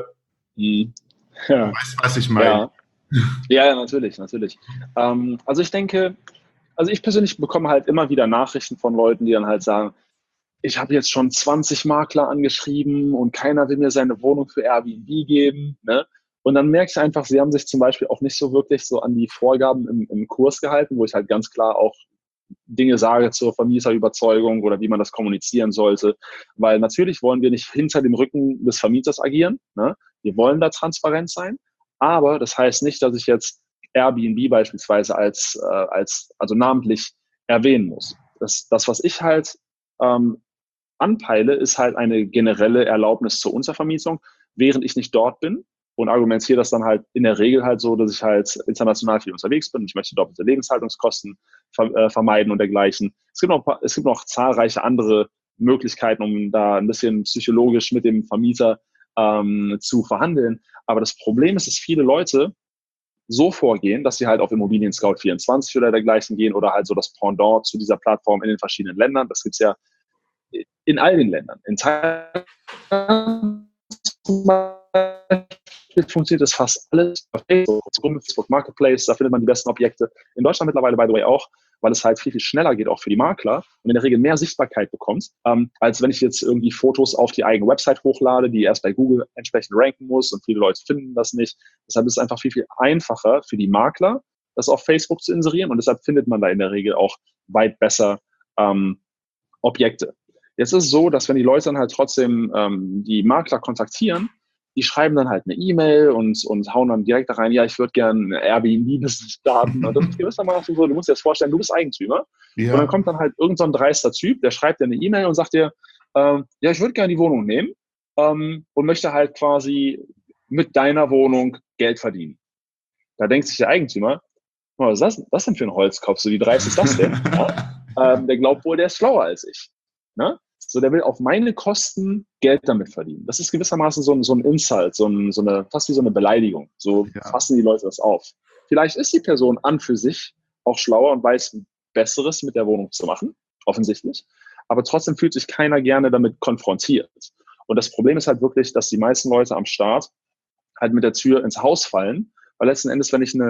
Ja. Du weißt, was ich meine. Ja, natürlich. Also ich denke, ich persönlich bekomme halt immer wieder Nachrichten von Leuten, die dann halt sagen, ich habe jetzt schon 20 Makler angeschrieben und keiner will mir seine Wohnung für Airbnb geben. Ne? Und dann merke ich einfach, sie haben sich zum Beispiel auch nicht so wirklich so an die Vorgaben im Kurs gehalten, wo ich halt ganz klar auch Dinge sage zur Vermieterüberzeugung oder wie man das kommunizieren sollte. Weil natürlich wollen wir nicht hinter dem Rücken des Vermieters agieren. Ne? Wir wollen da transparent sein. Aber das heißt nicht, dass ich jetzt Airbnb beispielsweise also namentlich erwähnen muss. Das was ich halt anpeile, ist halt eine generelle Erlaubnis zur Untervermietung, während ich nicht dort bin und argumentiere das dann halt in der Regel halt so, dass ich halt international viel unterwegs bin. Ich möchte doppelte Lebenshaltungskosten vermeiden und dergleichen. Es gibt noch zahlreiche andere Möglichkeiten, um da ein bisschen psychologisch mit dem Vermieter zu verhandeln. Aber das Problem ist, dass viele Leute so vorgehen, dass sie halt auf Immobilien Scout 24 oder dergleichen gehen oder halt so das Pendant zu dieser Plattform in den verschiedenen Ländern. Das gibt's ja in all den Ländern. In Thailand zum Beispiel funktioniert das fast alles auf Facebook Marketplace, da findet man die besten Objekte. In Deutschland mittlerweile, by the way, auch, weil es halt viel, viel schneller geht, auch für die Makler und in der Regel mehr Sichtbarkeit bekommt, als wenn ich jetzt irgendwie Fotos auf die eigene Website hochlade, die erst bei Google entsprechend ranken muss und viele Leute finden das nicht. Deshalb ist es einfach viel, viel einfacher für die Makler, das auf Facebook zu inserieren und deshalb findet man da in der Regel auch weit besser Objekte. Jetzt ist es so, dass wenn die Leute dann halt trotzdem die Makler kontaktieren, die schreiben dann halt eine E-Mail und hauen dann direkt da rein, ja, ich würde gerne Airbnb-Business starten. Und das ist gewissermaßen so, du musst dir das vorstellen, du bist Eigentümer. Ja. Und dann kommt dann halt irgend so ein dreister Typ, der schreibt dir eine E-Mail und sagt dir, ja, ich würde gerne die Wohnung nehmen und möchte halt quasi mit deiner Wohnung Geld verdienen. Da denkt sich der Eigentümer, oh, was ist das denn für ein Holzkopf? So wie dreist ist das denn? Ja? Der glaubt wohl, der ist schlauer als ich. Ne? So, der will auf meine Kosten Geld damit verdienen. Das ist gewissermaßen so ein Insult, fast wie so eine Beleidigung. So fassen die Leute das auf. Vielleicht ist die Person an für sich auch schlauer und weiß Besseres mit der Wohnung zu machen, offensichtlich. Aber trotzdem fühlt sich keiner gerne damit konfrontiert. Und das Problem ist halt wirklich, dass die meisten Leute am Start halt mit der Tür ins Haus fallen, weil letzten Endes, wenn ich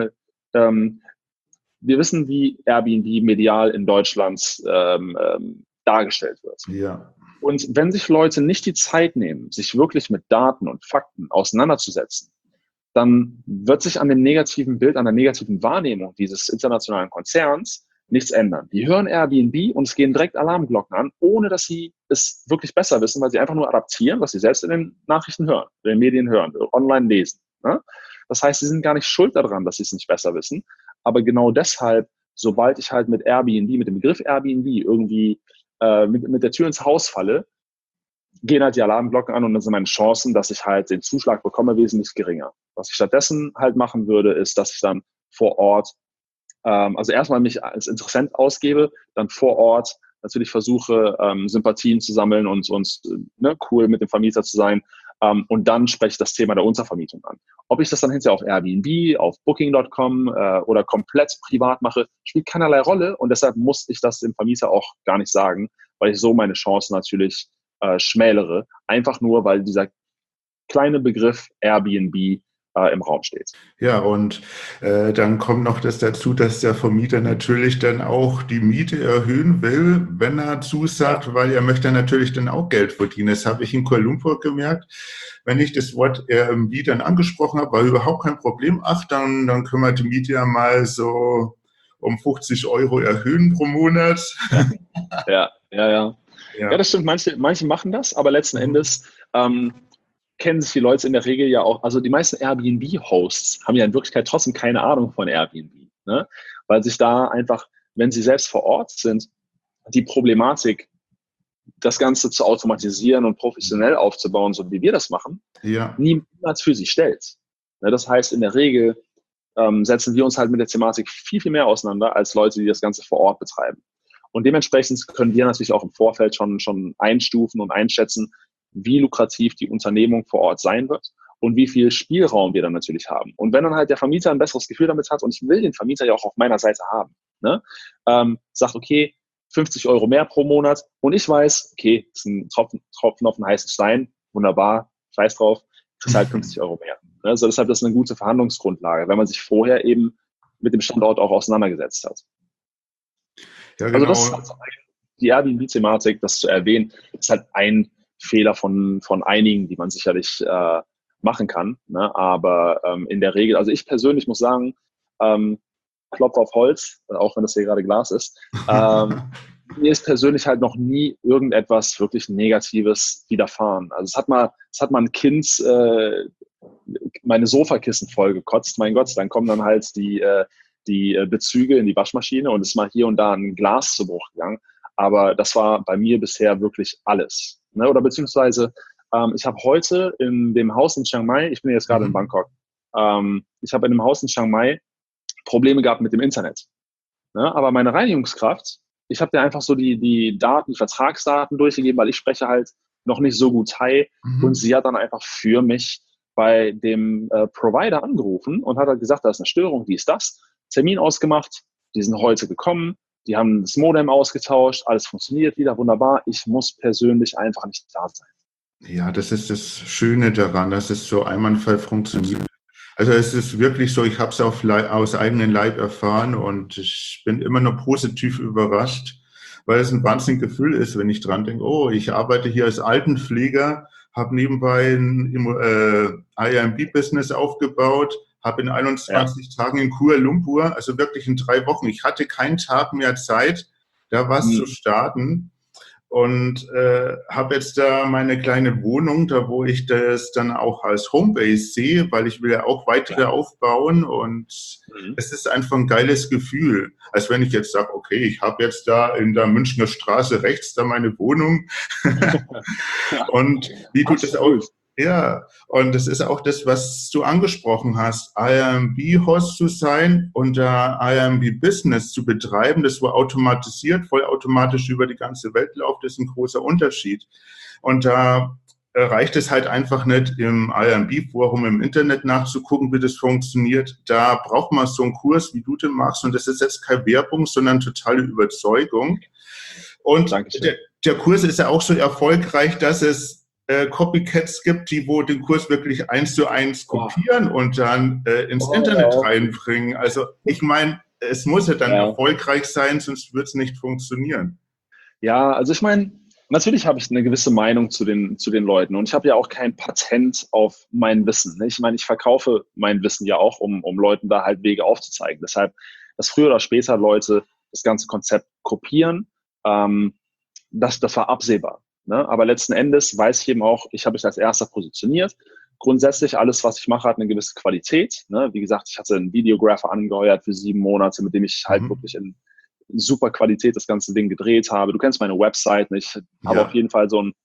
wir wissen, wie Airbnb medial in Deutschland dargestellt wird. Ja. Und wenn sich Leute nicht die Zeit nehmen, sich wirklich mit Daten und Fakten auseinanderzusetzen, dann wird sich an dem negativen Bild, an der negativen Wahrnehmung dieses internationalen Konzerns nichts ändern. Die hören Airbnb und es gehen direkt Alarmglocken an, ohne dass sie es wirklich besser wissen, weil sie einfach nur adaptieren, was sie selbst in den Nachrichten hören, in den Medien hören, online lesen. Ne? Das heißt, sie sind gar nicht schuld daran, dass sie es nicht besser wissen. Aber genau deshalb, sobald ich halt mit Airbnb, mit dem Begriff Airbnb irgendwie mit der Tür ins Haus falle, gehen halt die Alarmglocken an und dann sind meine Chancen, dass ich halt den Zuschlag bekomme, wesentlich geringer. Was ich stattdessen halt machen würde, ist, dass ich dann vor Ort, also erstmal mich als Interessent ausgebe, dann vor Ort natürlich versuche, Sympathien zu sammeln und cool mit dem Vermieter zu sein. Und dann spreche ich das Thema der Untervermietung an. Ob ich das dann hinterher auf Airbnb, auf Booking.com oder komplett privat mache, spielt keinerlei Rolle. Und deshalb muss ich das dem Vermieter auch gar nicht sagen, weil ich so meine Chancen natürlich schmälere. Einfach nur, weil dieser kleine Begriff Airbnb im Raum steht. Ja, und dann kommt noch das dazu, dass der Vermieter natürlich dann auch die Miete erhöhen will, wenn er zusagt, weil er möchte natürlich dann auch Geld verdienen. Das habe ich in Kuala Lumpur gemerkt. Wenn ich das Wort Airbnb dann angesprochen habe, war überhaupt kein Problem. Ach, dann können wir die Miete ja mal so um 50 € erhöhen pro Monat. Ja, das stimmt. Manche machen das, aber letzten Endes kennen sich die Leute in der Regel ja auch, also die meisten Airbnb-Hosts haben ja in Wirklichkeit trotzdem keine Ahnung von Airbnb, ne? Weil sich da einfach, wenn sie selbst vor Ort sind, die Problematik, das Ganze zu automatisieren und professionell aufzubauen, so wie wir das machen, niemals für sie stellt. Ne? Das heißt, in der Regel setzen wir uns halt mit der Thematik viel, viel mehr auseinander als Leute, die das Ganze vor Ort betreiben. Und dementsprechend können wir natürlich auch im Vorfeld schon einstufen und einschätzen, wie lukrativ die Unternehmung vor Ort sein wird und wie viel Spielraum wir dann natürlich haben. Und wenn dann halt der Vermieter ein besseres Gefühl damit hat, und ich will den Vermieter ja auch auf meiner Seite haben, ne? Sagt, okay, 50 € mehr pro Monat und ich weiß, okay, das ist ein Tropfen auf einen heißen Stein, wunderbar, scheiß drauf, kriegst halt 50 € mehr. Ne? Also deshalb ist das eine gute Verhandlungsgrundlage, wenn man sich vorher eben mit dem Standort auch auseinandergesetzt hat. Ja, genau. Also das ist halt die Airbnb-Thematik, das zu erwähnen, ist halt ein Fehler von einigen, die man sicherlich machen kann. Ne? Aber in der Regel, also ich persönlich muss sagen, Klopf auf Holz, auch wenn das hier gerade Glas ist, mir ist persönlich halt noch nie irgendetwas wirklich Negatives widerfahren. Also es hat mal ein Kind meine Sofakissen vollgekotzt, mein Gott, dann kommen dann halt die Bezüge in die Waschmaschine und es ist mal hier und da ein Glas zu Bruch gegangen. Aber das war bei mir bisher wirklich alles. Ne? Oder beziehungsweise, ich habe heute in dem Haus in Chiang Mai, ich bin jetzt gerade in Bangkok, ich habe in dem Haus in Chiang Mai Probleme gehabt mit dem Internet. Ne? Aber meine Reinigungskraft, ich habe dir einfach so die Vertragsdaten durchgegeben, weil ich spreche halt noch nicht so gut Thai. Und sie hat dann einfach für mich bei dem Provider angerufen und hat halt gesagt, da ist eine Störung, wie ist das? Termin ausgemacht, die sind heute gekommen, die haben das Modem ausgetauscht, alles funktioniert wieder, wunderbar. Ich muss persönlich einfach nicht da sein. Ja, das ist das Schöne daran, dass es so einwandfrei funktioniert. Also es ist wirklich so, ich habe es aus eigenem Leib erfahren und ich bin immer noch positiv überrascht, weil es ein wahnsinniges Gefühl ist, wenn ich dran denke, oh, ich arbeite hier als Altenpfleger, habe nebenbei ein Airbnb-Business aufgebaut, habe in 21 Tagen in Kuala Lumpur, also wirklich in 3 Wochen, ich hatte keinen Tag mehr Zeit, da was zu starten. Und habe jetzt da meine kleine Wohnung, da wo ich das dann auch als Homebase sehe, weil ich will ja auch weitere aufbauen und es ist einfach ein geiles Gefühl, als wenn ich jetzt sage, okay, ich habe jetzt da in der Münchner Straße rechts da meine Wohnung und wie du das auch, ja, und das ist auch das, was du angesprochen hast, Airbnb-Host zu sein und da Airbnb-Business zu betreiben, das war automatisiert, vollautomatisch über die ganze Welt läuft, ist ein großer Unterschied. Und da reicht es halt einfach nicht, im Airbnb-Forum im Internet nachzugucken, wie das funktioniert. Da braucht man so einen Kurs, wie du den machst, und das ist jetzt keine Werbung, sondern totale Überzeugung. Und der Kurs ist ja auch so erfolgreich, dass es Copycats gibt, die wo den Kurs wirklich 1:1 kopieren und dann ins Internet reinbringen. Also ich meine, es muss ja dann erfolgreich sein, sonst wird es nicht funktionieren. Ja, also ich meine, natürlich habe ich eine gewisse Meinung zu den Leuten und ich habe ja auch kein Patent auf mein Wissen. Ne? Ich meine, ich verkaufe mein Wissen ja auch, um Leuten da halt Wege aufzuzeigen. Deshalb, dass früher oder später Leute das ganze Konzept kopieren, das war absehbar. Ne? Aber letzten Endes weiß ich eben auch, ich habe mich als Erster positioniert. Grundsätzlich alles, was ich mache, hat eine gewisse Qualität. Ne? Wie gesagt, ich hatte einen Videographer angeheuert für 7 Monate, mit dem ich halt wirklich in super Qualität das ganze Ding gedreht habe. Du kennst meine Website, ich habe auf jeden Fall so einen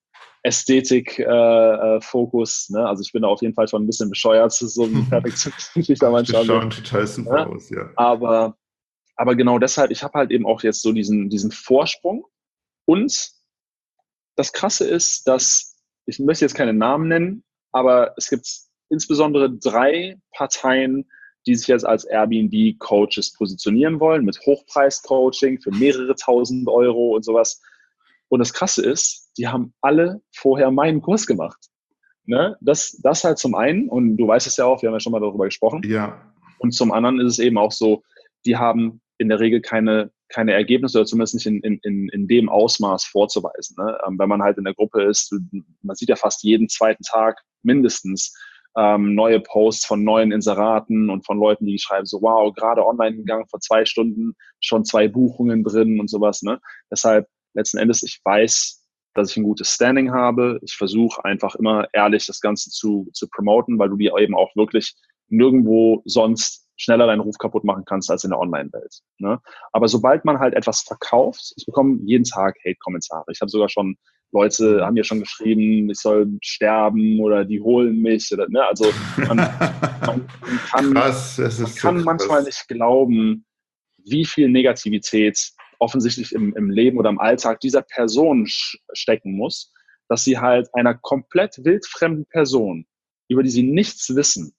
Ästhetik-Fokus. Ne? Also ich bin da auf jeden Fall schon ein bisschen bescheuert, so ein Perfektionist da manchmal. Das schaut total super aus, ja. Aber genau deshalb, ich habe halt eben auch jetzt so diesen Vorsprung. Und das Krasse ist, dass, ich möchte jetzt keine Namen nennen, aber es gibt insbesondere 3 Parteien, die sich jetzt als Airbnb-Coaches positionieren wollen, mit Hochpreis-Coaching für mehrere 1.000 Euro und sowas. Und das Krasse ist, die haben alle vorher meinen Kurs gemacht. Ne? Das halt zum einen, und du weißt es ja auch, wir haben ja schon mal darüber gesprochen. Ja. Und zum anderen ist es eben auch so, die haben in der Regel keine Ergebnisse oder zumindest nicht in dem Ausmaß vorzuweisen. Ne? Wenn man halt in der Gruppe ist, man sieht ja fast jeden zweiten Tag mindestens neue Posts von neuen Inseraten und von Leuten, die schreiben so, wow, gerade online gegangen, vor 2 Stunden schon 2 Buchungen drin und sowas. Ne? Deshalb letzten Endes, ich weiß, dass ich ein gutes Standing habe. Ich versuche einfach immer ehrlich das Ganze zu promoten, weil du dir eben auch wirklich nirgendwo sonst schneller deinen Ruf kaputt machen kannst als in der Online-Welt. Ne? Aber sobald man halt etwas verkauft, ich bekomme jeden Tag Hate-Kommentare. Ich habe sogar schon Leute haben mir schon geschrieben, ich soll sterben oder die holen mich. Oder, ne? Also man kann, manchmal nicht glauben, wie viel Negativität offensichtlich im Leben oder im Alltag dieser Person stecken muss, dass sie halt einer komplett wildfremden Person, über die sie nichts wissen,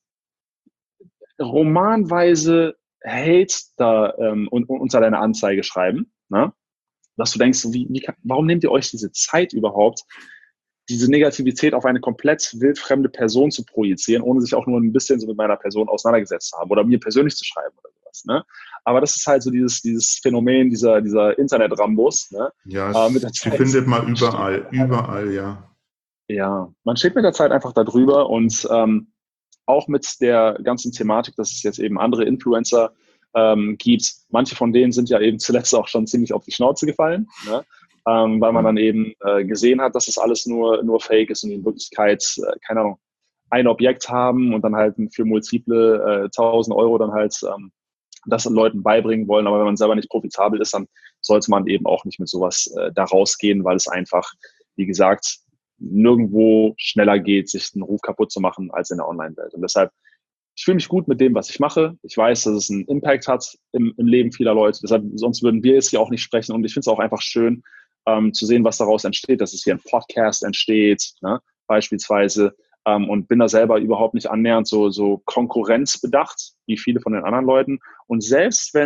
romanweise Hate da unter deine Anzeige schreiben, ne? Dass du denkst, warum nehmt ihr euch diese Zeit überhaupt, diese Negativität auf eine komplett wildfremde Person zu projizieren, ohne sich auch nur ein bisschen so mit meiner Person auseinandergesetzt zu haben oder mir persönlich zu schreiben oder sowas. Ne? Aber das ist halt so dieses Phänomen dieser Internet-Rambos. Ne? Ja, die findet man überall, ja. Ja, man steht mit der Zeit einfach da drüber und auch mit der ganzen Thematik, dass es jetzt eben andere Influencer gibt. Manche von denen sind ja eben zuletzt auch schon ziemlich auf die Schnauze gefallen, ne? Weil man dann eben gesehen hat, dass das alles nur Fake ist und in Wirklichkeit, keine Ahnung, ein Objekt haben und dann halt für multiple 1.000 Euro dann halt das Leuten beibringen wollen. Aber wenn man selber nicht profitabel ist, dann sollte man eben auch nicht mit sowas da rausgehen, weil es einfach, wie gesagt, nirgendwo schneller geht, sich den Ruf kaputt zu machen als in der Online-Welt. Und deshalb, ich fühle mich gut mit dem, was ich mache. Ich weiß, dass es einen Impact hat im Leben vieler Leute. Deshalb, sonst würden wir jetzt hier auch nicht sprechen. Und ich finde es auch einfach schön, zu sehen, was daraus entsteht, dass es hier ein Podcast entsteht, ne, beispielsweise. Und bin da selber überhaupt nicht annähernd so konkurrenzbedacht wie viele von den anderen Leuten. Und selbst wenn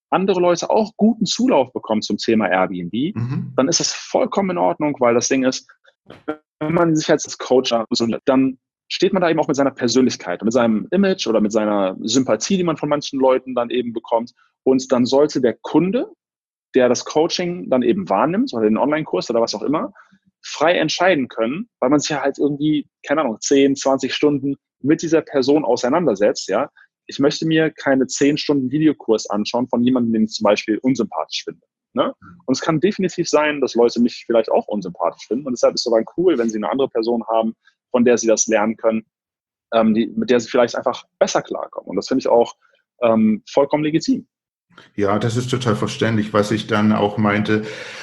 andere Leute auch guten Zulauf bekommen zum Thema Airbnb, dann ist das vollkommen in Ordnung, weil das Ding ist, wenn man sich als Coach positioniert, dann steht man da eben auch mit seiner Persönlichkeit, mit seinem Image oder mit seiner Sympathie, die man von manchen Leuten dann eben bekommt. Und dann sollte der Kunde, der das Coaching dann eben wahrnimmt oder den Online-Kurs oder was auch immer, frei entscheiden können, weil man sich ja halt irgendwie, keine Ahnung, 10, 20 Stunden mit dieser Person auseinandersetzt, ja. Ich möchte mir keine 10 Stunden Videokurs anschauen von jemandem, den ich zum Beispiel unsympathisch finde. Ne? Und es kann definitiv sein, dass Leute mich vielleicht auch unsympathisch finden. Und deshalb ist es sogar cool, wenn sie eine andere Person haben, von der sie das lernen können, mit der sie vielleicht einfach besser klarkommen. Und das finde ich auch vollkommen legitim. Ja, das ist total verständlich, was ich dann auch meinte.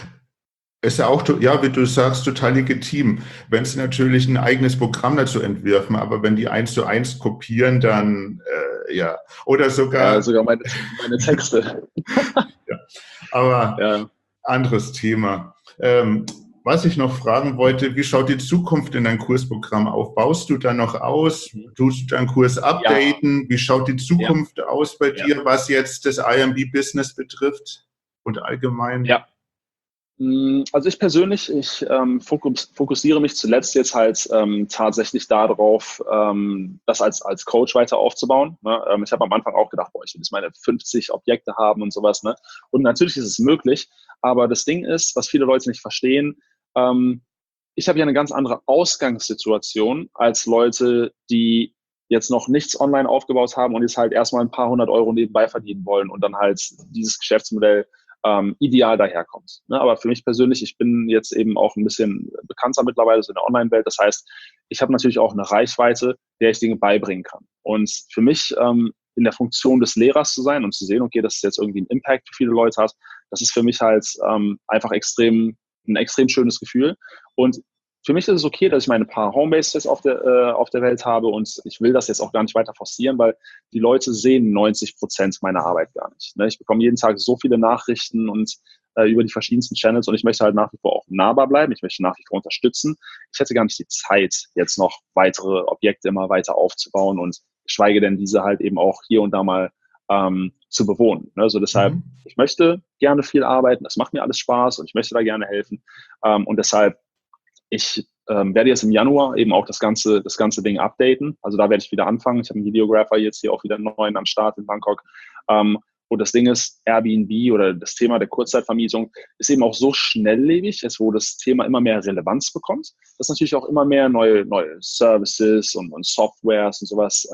Ist ja auch, ja, wie du sagst, total legitim. Wenn sie natürlich ein eigenes Programm dazu entwirfen, aber wenn die 1:1 kopieren, dann, ja. Oder sogar. Sogar meine Texte. Ja. Aber ja. anderes Thema. Was ich noch fragen wollte, wie schaut die Zukunft in dein Kursprogramm auf? Baust du da noch aus? Tust du deinen Kurs updaten? Ja. Wie schaut die Zukunft aus bei dir, was jetzt das IMB-Business betrifft und allgemein? Ja. Also ich persönlich, ich fokussiere mich zuletzt jetzt halt tatsächlich darauf, das als Coach weiter aufzubauen. Ne? Ich habe am Anfang auch gedacht, boah, ich will jetzt meine 50 Objekte haben und sowas. Ne? Und natürlich ist es möglich, aber das Ding ist, was viele Leute nicht verstehen, ich habe ja eine ganz andere Ausgangssituation als Leute, die jetzt noch nichts online aufgebaut haben und jetzt halt erstmal ein paar 100 € nebenbei verdienen wollen und dann halt dieses Geschäftsmodell ideal daherkommt. Ne? Aber für mich persönlich, ich bin jetzt eben auch ein bisschen bekannter mittlerweile so in der Online-Welt. Das heißt, ich habe natürlich auch eine Reichweite, der ich Dinge beibringen kann. Und für mich in der Funktion des Lehrers zu sein und zu sehen, okay, dass es jetzt irgendwie einen Impact für viele Leute hat, das ist für mich halt einfach ein extrem schönes Gefühl. Und für mich ist es okay, dass ich meine paar Homebases auf der Welt habe und ich will das jetzt auch gar nicht weiter forcieren, weil die Leute sehen 90% meiner Arbeit gar nicht. Ne? Ich bekomme jeden Tag so viele Nachrichten und über die verschiedensten Channels und ich möchte halt nach wie vor auch nahbar bleiben. Ich möchte nach wie vor unterstützen. Ich hätte gar nicht die Zeit, jetzt noch weitere Objekte immer weiter aufzubauen und geschweige denn diese halt eben auch hier und da mal zu bewohnen. Ne? Also deshalb, ich möchte gerne viel arbeiten, das macht mir alles Spaß und ich möchte da gerne helfen und deshalb ich werde jetzt im Januar eben auch das ganze Ding updaten. Also da werde ich wieder anfangen. Ich habe einen Videographer jetzt hier auch wieder einen neuen am Start in Bangkok. Und das Ding ist, Airbnb oder das Thema der Kurzzeitvermietung ist eben auch so schnelllebig, jetzt wo das Thema immer mehr Relevanz bekommt, dass natürlich auch immer mehr neue Services und Softwares und sowas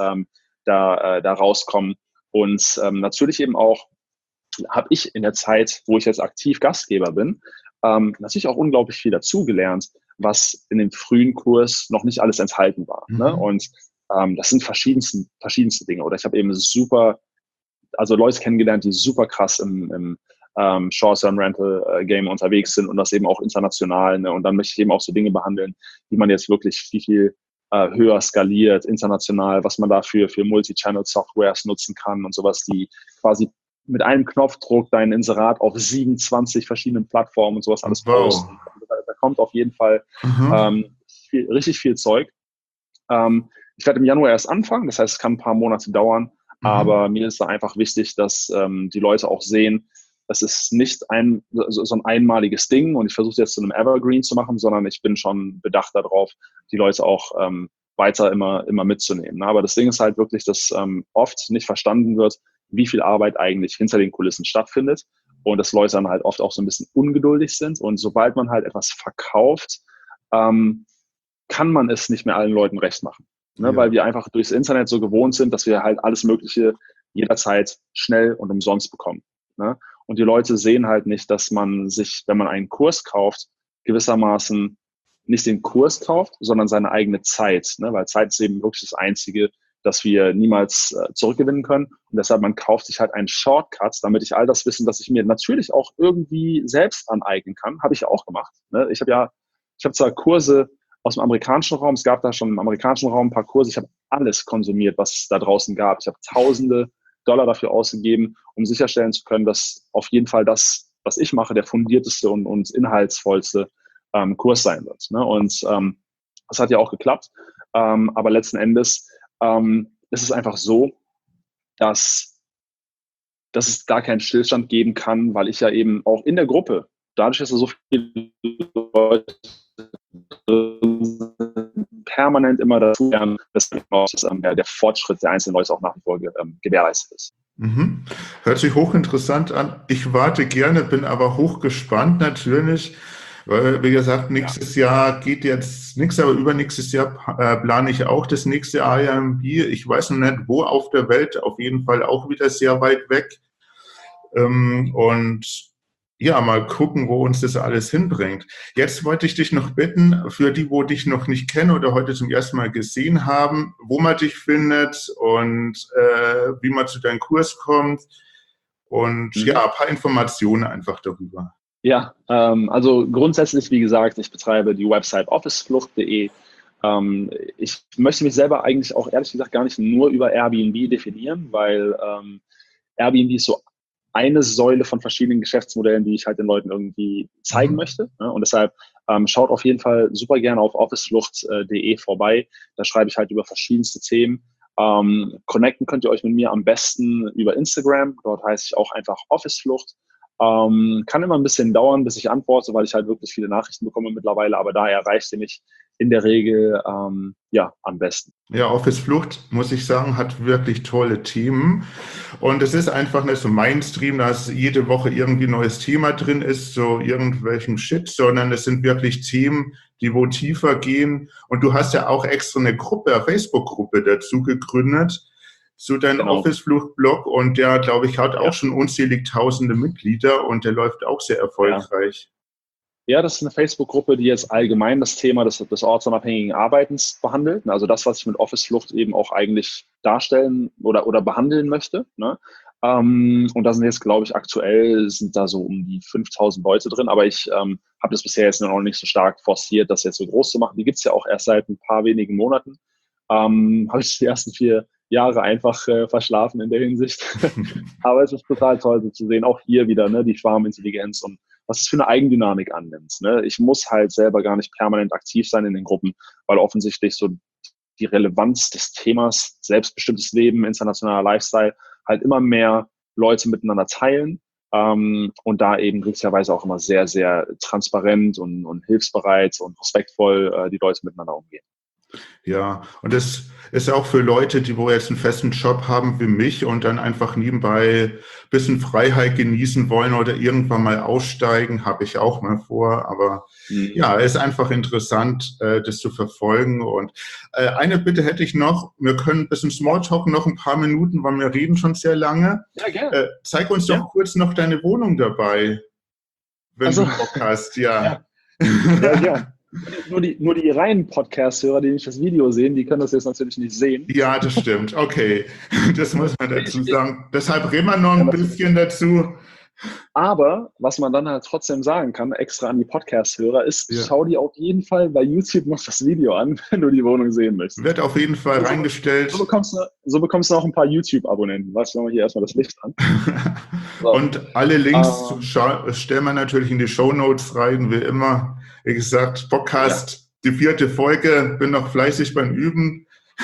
da rauskommen. Und natürlich eben auch habe ich in der Zeit, wo ich jetzt aktiv Gastgeber bin, natürlich auch unglaublich viel dazugelernt, was in dem frühen Kurs noch nicht alles enthalten war. Ne? Und das sind verschiedenste Dinge. Oder ich habe eben also Leute kennengelernt, die super krass im Short-Term-Rental-Game unterwegs sind und das eben auch international. Ne? Und dann möchte ich eben auch so Dinge behandeln, die man jetzt wirklich viel höher skaliert, international, was man da für Multi-Channel-Softwares nutzen kann und sowas, die quasi mit einem Knopfdruck dein Inserat auf 27 verschiedenen Plattformen und sowas alles posten. Also da kommt auf jeden Fall richtig viel Zeug. Ich werde im Januar erst anfangen, das heißt, es kann ein paar Monate dauern, aber mir ist da einfach wichtig, dass die Leute auch sehen, das ist nicht so ein einmaliges Ding und ich versuche jetzt zu einem Evergreen zu machen, sondern ich bin schon bedacht darauf, die Leute auch weiter immer mitzunehmen. Aber das Ding ist halt wirklich, dass oft nicht verstanden wird, wie viel Arbeit eigentlich hinter den Kulissen stattfindet und dass Leute dann halt oft auch so ein bisschen ungeduldig sind und sobald man halt etwas verkauft, kann man es nicht mehr allen Leuten recht machen, ne? Ja. Weil wir einfach durchs Internet so gewohnt sind, dass wir halt alles Mögliche jederzeit schnell und umsonst bekommen, ne? Und die Leute sehen halt nicht, dass man sich, wenn man einen Kurs kauft, gewissermaßen nicht den Kurs kauft, sondern seine eigene Zeit, ne? Weil Zeit ist eben wirklich das Einzige, das wir niemals zurückgewinnen können. Und deshalb, man kauft sich halt einen Shortcut, damit ich all das Wissen, das ich mir natürlich auch irgendwie selbst aneignen kann, habe ich ja auch gemacht. Ne? Ich habe zwar Kurse aus dem amerikanischen Raum, es gab da schon im amerikanischen Raum ein paar Kurse, ich habe alles konsumiert, was es da draußen gab. Ich habe Tausende Dollar dafür ausgegeben, um sicherstellen zu können, dass auf jeden Fall das, was ich mache, der fundierteste und inhaltsvollste Kurs sein wird. Ne? Und das hat ja auch geklappt. Aber letzten Endes ist es einfach so, dass dass es da keinen Stillstand geben kann, weil ich ja eben auch in der Gruppe, dadurch, dass da so viele Leute permanent immer dazu lernen, dass der Fortschritt der einzelnen Leute auch nach wie vor gewährleistet ist. Mhm. Hört sich hochinteressant an. Ich warte gerne, bin aber hochgespannt natürlich, weil, wie gesagt, nächstes Jahr geht jetzt nichts, aber übernächstes Jahr plane ich auch das nächste IMB. Ich weiß noch nicht, wo auf der Welt, auf jeden Fall auch wieder sehr weit weg. Und ja, mal gucken, wo uns das alles hinbringt. Jetzt wollte ich dich noch bitten, für die, wo dich noch nicht kennen oder heute zum ersten Mal gesehen haben, wo man dich findet und wie man zu deinem Kurs kommt und ja, ein paar Informationen einfach darüber. Ja, also grundsätzlich, wie gesagt, ich betreibe die Website officeflucht.de. Ich möchte mich selber eigentlich auch ehrlich gesagt gar nicht nur über Airbnb definieren, weil Airbnb ist so eine Säule von verschiedenen Geschäftsmodellen, die ich halt den Leuten irgendwie zeigen möchte. Ne? Und deshalb schaut auf jeden Fall super gerne auf officeflucht.de vorbei. Da schreibe ich halt über verschiedenste Themen. Connecten könnt ihr euch mit mir am besten über Instagram. Dort heiße ich auch einfach Officeflucht. Kann immer ein bisschen dauern, bis ich antworte, weil ich halt wirklich viele Nachrichten bekomme mittlerweile, aber da erreicht ihr mich in der Regel ja am besten. Ja, Office Flucht, muss ich sagen, hat wirklich tolle Themen. Und es ist einfach nicht so Mainstream, dass jede Woche irgendwie ein neues Thema drin ist, so irgendwelchen Shit, sondern es sind wirklich Themen, die wo tiefer gehen. Und du hast ja auch extra eine Gruppe, eine Facebook-Gruppe dazu gegründet, zu deinem Office-Flucht-Blog. Und der, glaube ich, hat auch schon unzählig tausende Mitglieder und der läuft auch sehr erfolgreich. Ja, das ist eine Facebook-Gruppe, die jetzt allgemein das Thema des ortsunabhängigen Arbeitens behandelt. Also das, was ich mit Office-Flucht eben auch eigentlich darstellen oder behandeln möchte. Ne? Und da sind jetzt, glaube ich, aktuell sind da so um die 5.000 Leute drin. Aber ich habe das bisher jetzt noch nicht so stark forciert, das jetzt so groß zu machen. Die gibt's ja auch erst seit ein paar wenigen Monaten. Habe ich die ersten 4 Jahre einfach verschlafen in der Hinsicht. Aber es ist total toll so zu sehen, auch hier wieder, ne, die Schwarmintelligenz und was es für eine Eigendynamik annimmt. Ne? Ich muss halt selber gar nicht permanent aktiv sein in den Gruppen, weil offensichtlich so die Relevanz des Themas selbstbestimmtes Leben, internationaler Lifestyle halt immer mehr Leute miteinander teilen und da eben glücklicherweise auch immer sehr, sehr transparent und hilfsbereit und respektvoll die Leute miteinander umgehen. Ja, und das ist auch für Leute, die wo jetzt einen festen Job haben wie mich und dann einfach nebenbei ein bisschen Freiheit genießen wollen oder irgendwann mal aussteigen, habe ich auch mal vor. Aber ja, ist einfach interessant, das zu verfolgen. Und eine Bitte hätte ich noch, wir können ein bisschen Smalltalken, noch ein paar Minuten, weil wir reden schon sehr lange. Ja, gerne. Zeig uns doch kurz noch deine Wohnung dabei, wenn du Bock hast. Ja, gerne. Nur die reinen Podcast-Hörer, die nicht das Video sehen, die können das jetzt natürlich nicht sehen. Ja, das stimmt. Okay, das muss man dazu sagen. Deshalb reden wir noch ein bisschen dazu. Aber was man dann halt trotzdem sagen kann, extra an die Podcast-Hörer, ist, schau dir auf jeden Fall bei YouTube noch das Video an, wenn du die Wohnung sehen möchtest. Wird auf jeden Fall reingestellt. So bekommst du auch ein paar YouTube-Abonnenten. Weißt du, machen wir hier erstmal das Licht an. So. Und alle Links stellen wir natürlich in die Shownotes rein, wie immer. Wie gesagt, Podcast, die 4. Folge, bin noch fleißig beim Üben.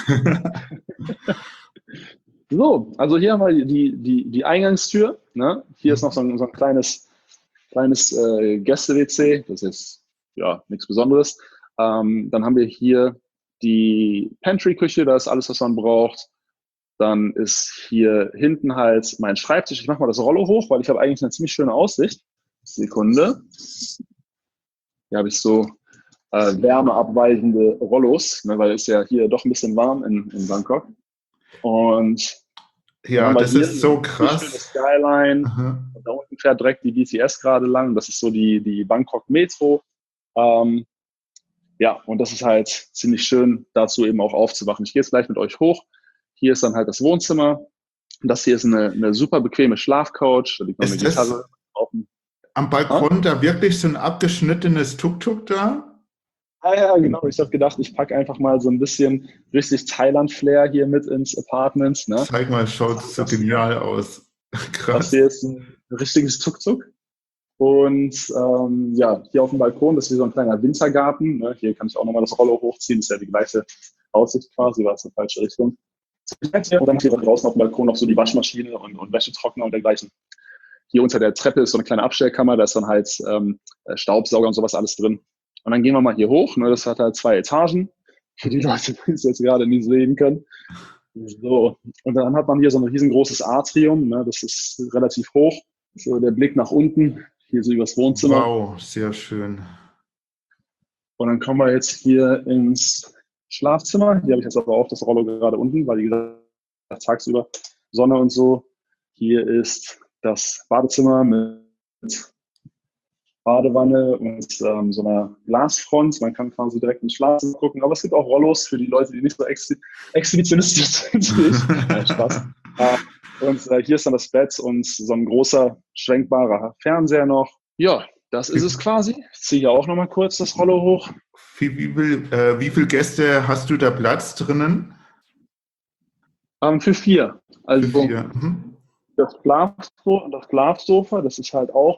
So, also hier haben wir die Eingangstür. Ne? Hier ist noch so ein kleines Gäste-WC. Das ist ja nichts Besonderes. Dann haben wir hier die Pantry-Küche, da ist alles, was man braucht. Dann ist hier hinten halt mein Schreibtisch. Ich mache mal das Rollo hoch, weil ich habe eigentlich eine ziemlich schöne Aussicht. Sekunde. Hier habe ich so wärmeabweichende Rollos, ne, weil es ja hier doch ein bisschen warm in Bangkok. Und ja, das ist so krass. Schöne Skyline. Und da unten fährt direkt die BTS gerade lang. Das ist so die Bangkok Metro. Ja, und das ist halt ziemlich schön, dazu eben auch aufzuwachen. Ich gehe jetzt gleich mit euch hoch. Hier ist dann halt das Wohnzimmer. Das hier ist eine super bequeme Schlafcouch. Da liegt noch eine Gitarre auf dem. Am Balkon da wirklich so ein abgeschnittenes Tuk-Tuk da? Ja, genau. Ich habe gedacht, ich packe einfach mal so ein bisschen richtig Thailand-Flair hier mit ins Apartment. Ne? Zeig mal, schaut so genial aus. Krass. Das hier ist ein richtiges Tuk-Tuk. Und ja, hier auf dem Balkon, das ist wie so ein kleiner Wintergarten. Ne? Hier kann ich auch nochmal das Rollo hochziehen. Das ist ja die gleiche Aussicht quasi, war es in die falsche Richtung. Und dann hier draußen auf dem Balkon noch so die Waschmaschine und Wäschetrockner und dergleichen. Hier unter der Treppe ist so eine kleine Abstellkammer, da ist dann halt Staubsauger und sowas alles drin. Und dann gehen wir mal hier hoch, ne, das hat halt 2 Etagen, für die Leute, die es jetzt gerade nicht sehen können. So, und dann hat man hier so ein riesengroßes Atrium, ne, das ist relativ hoch. So der Blick nach unten, hier so übers Wohnzimmer. Wow, sehr schön. Und dann kommen wir jetzt hier ins Schlafzimmer. Hier habe ich jetzt aber auch das Rollo gerade unten, weil, wie gesagt, tagsüber Sonne und so. Hier ist das Badezimmer mit Badewanne und so einer Glasfront. Man kann quasi direkt ins Schlafzimmer gucken. Aber es gibt auch Rollos für die Leute, die nicht so exhibitionistisch sind wie ich. Nein, Spaß. Und hier ist dann das Bett und so ein großer, schwenkbarer Fernseher noch. Ja, das ist es quasi. Ich ziehe hier auch nochmal kurz das Rollo hoch. Wie viele Gäste hast du da Platz drinnen? Für 4. Also Für 4. das Schlafsofa, das ist halt auch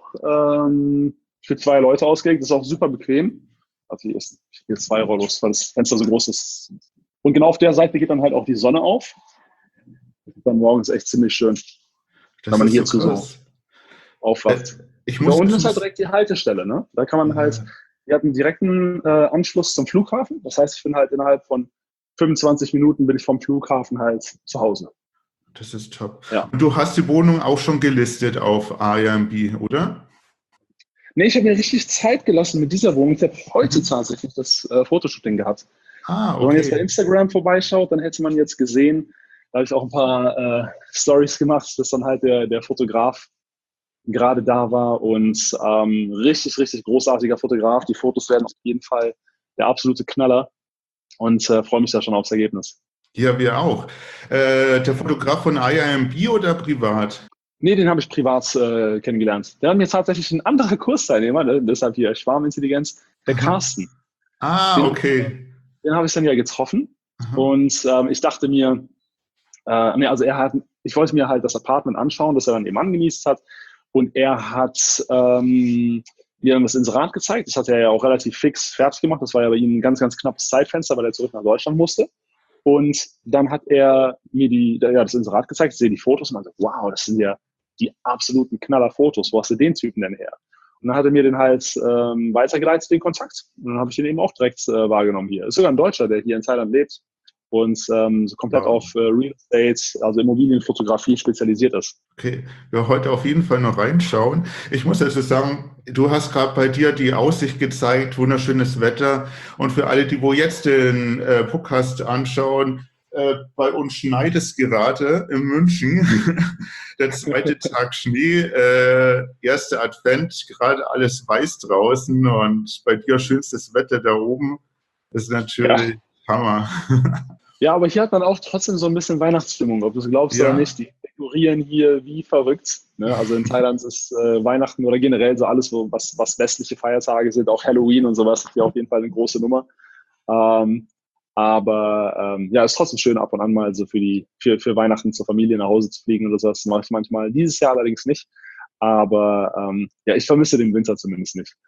für 2 Leute ausgelegt. Das ist auch super bequem. Also hier ist 2 Rollos, weil das Fenster so groß ist. Und genau auf der Seite geht dann halt auch die Sonne auf. Das ist dann morgens echt ziemlich schön, wenn man hierzu so aufwacht. Da unten ist halt direkt die Haltestelle, ne? Da kann man halt, wir hatten direkten Anschluss zum Flughafen. Das heißt, ich bin halt innerhalb von 25 Minuten bin ich vom Flughafen halt zu Hause. Das ist top. Ja. Und du hast die Wohnung auch schon gelistet auf Airbnb, oder? Nee, ich habe mir richtig Zeit gelassen mit dieser Wohnung. Ich habe heute tatsächlich das Fotoshooting gehabt. Okay. Wenn man jetzt bei Instagram vorbeischaut, dann hätte man jetzt gesehen, da habe ich auch ein paar Stories gemacht, dass dann halt der Fotograf gerade da war und richtig, richtig großartiger Fotograf. Die Fotos werden auf jeden Fall der absolute Knaller und freue mich da schon aufs Ergebnis. Ja, wir auch. Der Fotograf von Airbnb oder privat? Nee, den habe ich privat kennengelernt. Der hat mir tatsächlich ein anderer Kursteilnehmer, ne, deshalb hier Schwarmintelligenz, der Carsten. Okay. Den habe ich dann ja getroffen. Und ich dachte mir, ich wollte mir halt das Apartment anschauen, das er dann eben angenießt hat. Und er hat mir dann das Inserat gezeigt. Das hat er ja auch relativ fix fertig gemacht. Das war ja bei ihm ein ganz, ganz knappes Zeitfenster, weil er zurück nach Deutschland musste. Und dann hat er mir das Inserat gezeigt. Ich sehe die Fotos und meinte, wow, das sind ja die absoluten Knaller-Fotos. Wo hast du den Typen denn her? Und dann hat er mir den halt weitergeleitet, den Kontakt. Und dann habe ich den eben auch direkt wahrgenommen hier. Ist sogar ein Deutscher, der hier in Thailand lebt und so komplett auf Real Estate, also Immobilienfotografie spezialisiert ist. Okay, wir heute auf jeden Fall noch reinschauen. Ich muss also sagen, du hast gerade bei dir die Aussicht gezeigt, wunderschönes Wetter. Und für alle, die wo jetzt den Podcast anschauen, bei uns schneit es gerade in München. Der 2. Tag Schnee, 1. Advent, gerade alles weiß draußen und bei dir schönstes Wetter da oben. Das ist natürlich Hammer. Ja, aber hier hat man auch trotzdem so ein bisschen Weihnachtsstimmung, ob du es glaubst oder nicht. Die dekorieren hier wie verrückt. Ne? Also in Thailand ist Weihnachten oder generell so alles, was westliche Feiertage sind, auch Halloween und sowas, ist hier auf jeden Fall eine große Nummer. Aber ist trotzdem schön, ab und an mal so für Weihnachten zur Familie nach Hause zu fliegen oder so. Das mache ich manchmal. Dieses Jahr allerdings nicht. Aber ich vermisse den Winter zumindest nicht.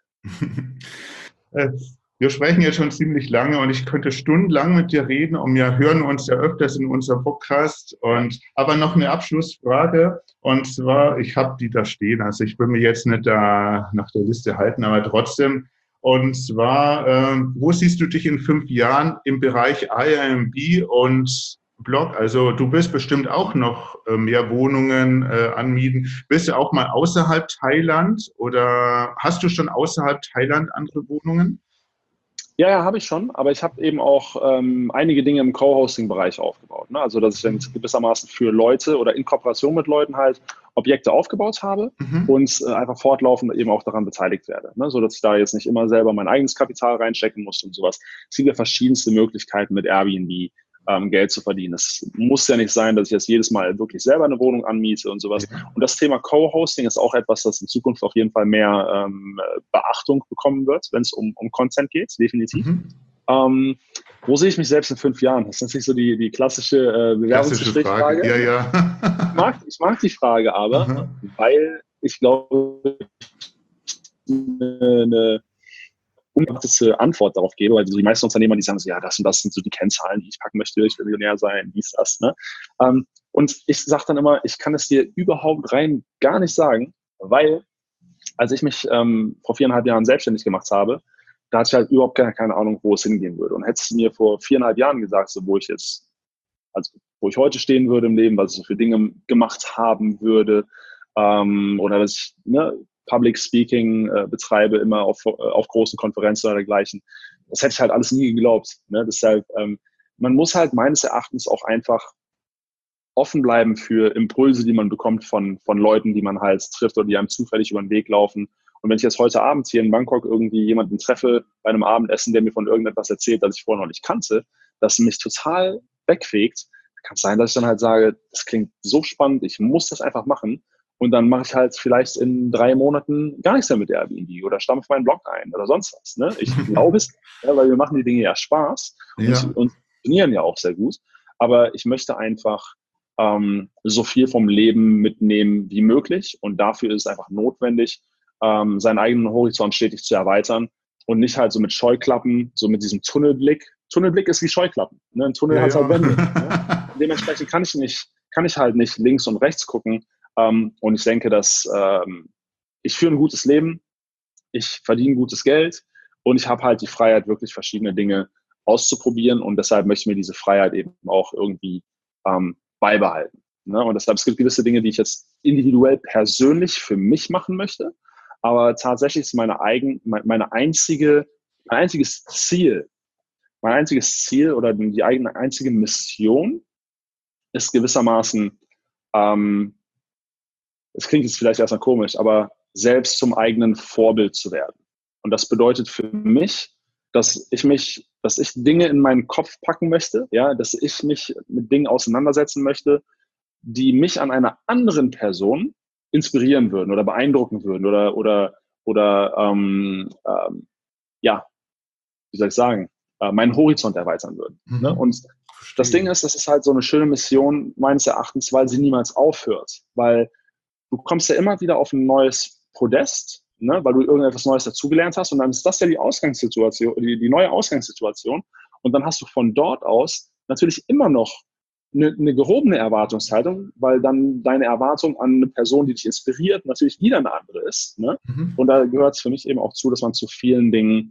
Wir sprechen jetzt schon ziemlich lange und ich könnte stundenlang mit dir reden und wir hören uns ja öfters in unserem Podcast. Aber noch eine Abschlussfrage und zwar, ich habe die da stehen, also ich will mir jetzt nicht da nach der Liste halten, aber trotzdem. Und zwar, wo siehst du dich in 5 Jahren im Bereich Airbnb und Blog? Also du wirst bestimmt auch noch mehr Wohnungen anmieten. Willst du auch mal außerhalb Thailand oder hast du schon außerhalb Thailand andere Wohnungen? Ja, habe ich schon, aber ich habe eben auch einige Dinge im Co-Hosting-Bereich aufgebaut. Ne? Also, dass ich dann gewissermaßen für Leute oder in Kooperation mit Leuten halt Objekte aufgebaut habe und einfach fortlaufend eben auch daran beteiligt werde. Ne? So dass ich da jetzt nicht immer selber mein eigenes Kapital reinstecken muss und sowas. Es gibt ja verschiedenste Möglichkeiten mit Airbnb Geld zu verdienen. Es muss ja nicht sein, dass ich jetzt jedes Mal wirklich selber eine Wohnung anmiete und sowas. Ja. Und das Thema Co-Hosting ist auch etwas, das in Zukunft auf jeden Fall mehr Beachtung bekommen wird, wenn es um Content geht, definitiv. Wo sehe ich mich selbst in 5 Jahren? Das ist natürlich so die klassische Bewerbungsgesprächsfrage. Ja. Ich mag die Frage aber, weil ich glaube, eine unbeachtete Antwort darauf gebe, weil die meisten Unternehmer, die sagen so, ja, das und das sind so die Kennzahlen, die ich packen möchte, ich will Millionär sein, dies, das, ne? Und ich sage dann immer, ich kann es dir überhaupt rein gar nicht sagen, weil als ich mich vor 4,5 Jahren selbstständig gemacht habe, da hatte ich halt überhaupt keine Ahnung, wo es hingehen würde. Und hättest du mir vor 4,5 Jahren gesagt, so, wo ich heute stehen würde im Leben, was ich so für Dinge gemacht haben würde, oder dass ich Public Speaking betreibe, immer auf großen Konferenzen oder dergleichen, das hätte ich halt alles nie geglaubt. Ne? Deshalb, man muss halt meines Erachtens auch einfach offen bleiben für Impulse, die man bekommt von Leuten, die man halt trifft oder die einem zufällig über den Weg laufen. Und wenn ich jetzt heute Abend hier in Bangkok irgendwie jemanden treffe bei einem Abendessen, der mir von irgendetwas erzählt, das ich vorher noch nicht kannte, das mich total wegfegt, kann es sein, dass ich dann halt sage, das klingt so spannend, ich muss das einfach machen. Und dann mache ich halt vielleicht in 3 Monaten gar nichts mehr mit Airbnb oder stampfe meinen Blog ein oder sonst was. Ne? Ich glaube es, weil wir machen die Dinge ja Spaß und funktionieren ja auch sehr gut. Aber ich möchte einfach so viel vom Leben mitnehmen wie möglich. Und dafür ist es einfach notwendig, seinen eigenen Horizont stetig zu erweitern und nicht halt so mit Scheuklappen, so mit diesem Tunnelblick. Tunnelblick ist wie Scheuklappen. Ne? Ein Tunnel hat halt Wände. Ne? Dementsprechend kann ich halt nicht links und rechts gucken. Und ich denke, dass ich führe ein gutes Leben, ich verdiene gutes Geld und ich habe halt die Freiheit, wirklich verschiedene Dinge auszuprobieren. Und deshalb möchte ich mir diese Freiheit eben auch irgendwie beibehalten. Ne? Und deshalb, es gibt gewisse Dinge, die ich jetzt individuell persönlich für mich machen möchte. Aber tatsächlich ist mein einziges Ziel oder die einzige Mission ist gewissermaßen, es klingt jetzt vielleicht erstmal komisch, aber selbst zum eigenen Vorbild zu werden. Und das bedeutet für mich, dass ich Dinge in meinen Kopf packen möchte, ja, dass ich mich mit Dingen auseinandersetzen möchte, die mich an einer anderen Person inspirieren würden oder beeindrucken würden oder ja, wie soll ich sagen, meinen Horizont erweitern würden. Ne? Und das Ding ist, das ist halt so eine schöne Mission meines Erachtens, weil sie niemals aufhört. Weil du kommst ja immer wieder auf ein neues Podest, ne? Weil du irgendetwas Neues dazugelernt hast und dann ist das ja die Ausgangssituation, die neue Ausgangssituation. Und dann hast du von dort aus natürlich immer noch eine gehobene Erwartungshaltung, weil dann deine Erwartung an eine Person, die dich inspiriert, natürlich wieder eine andere ist. Ne? Und da gehört es für mich eben auch zu, dass man zu vielen Dingen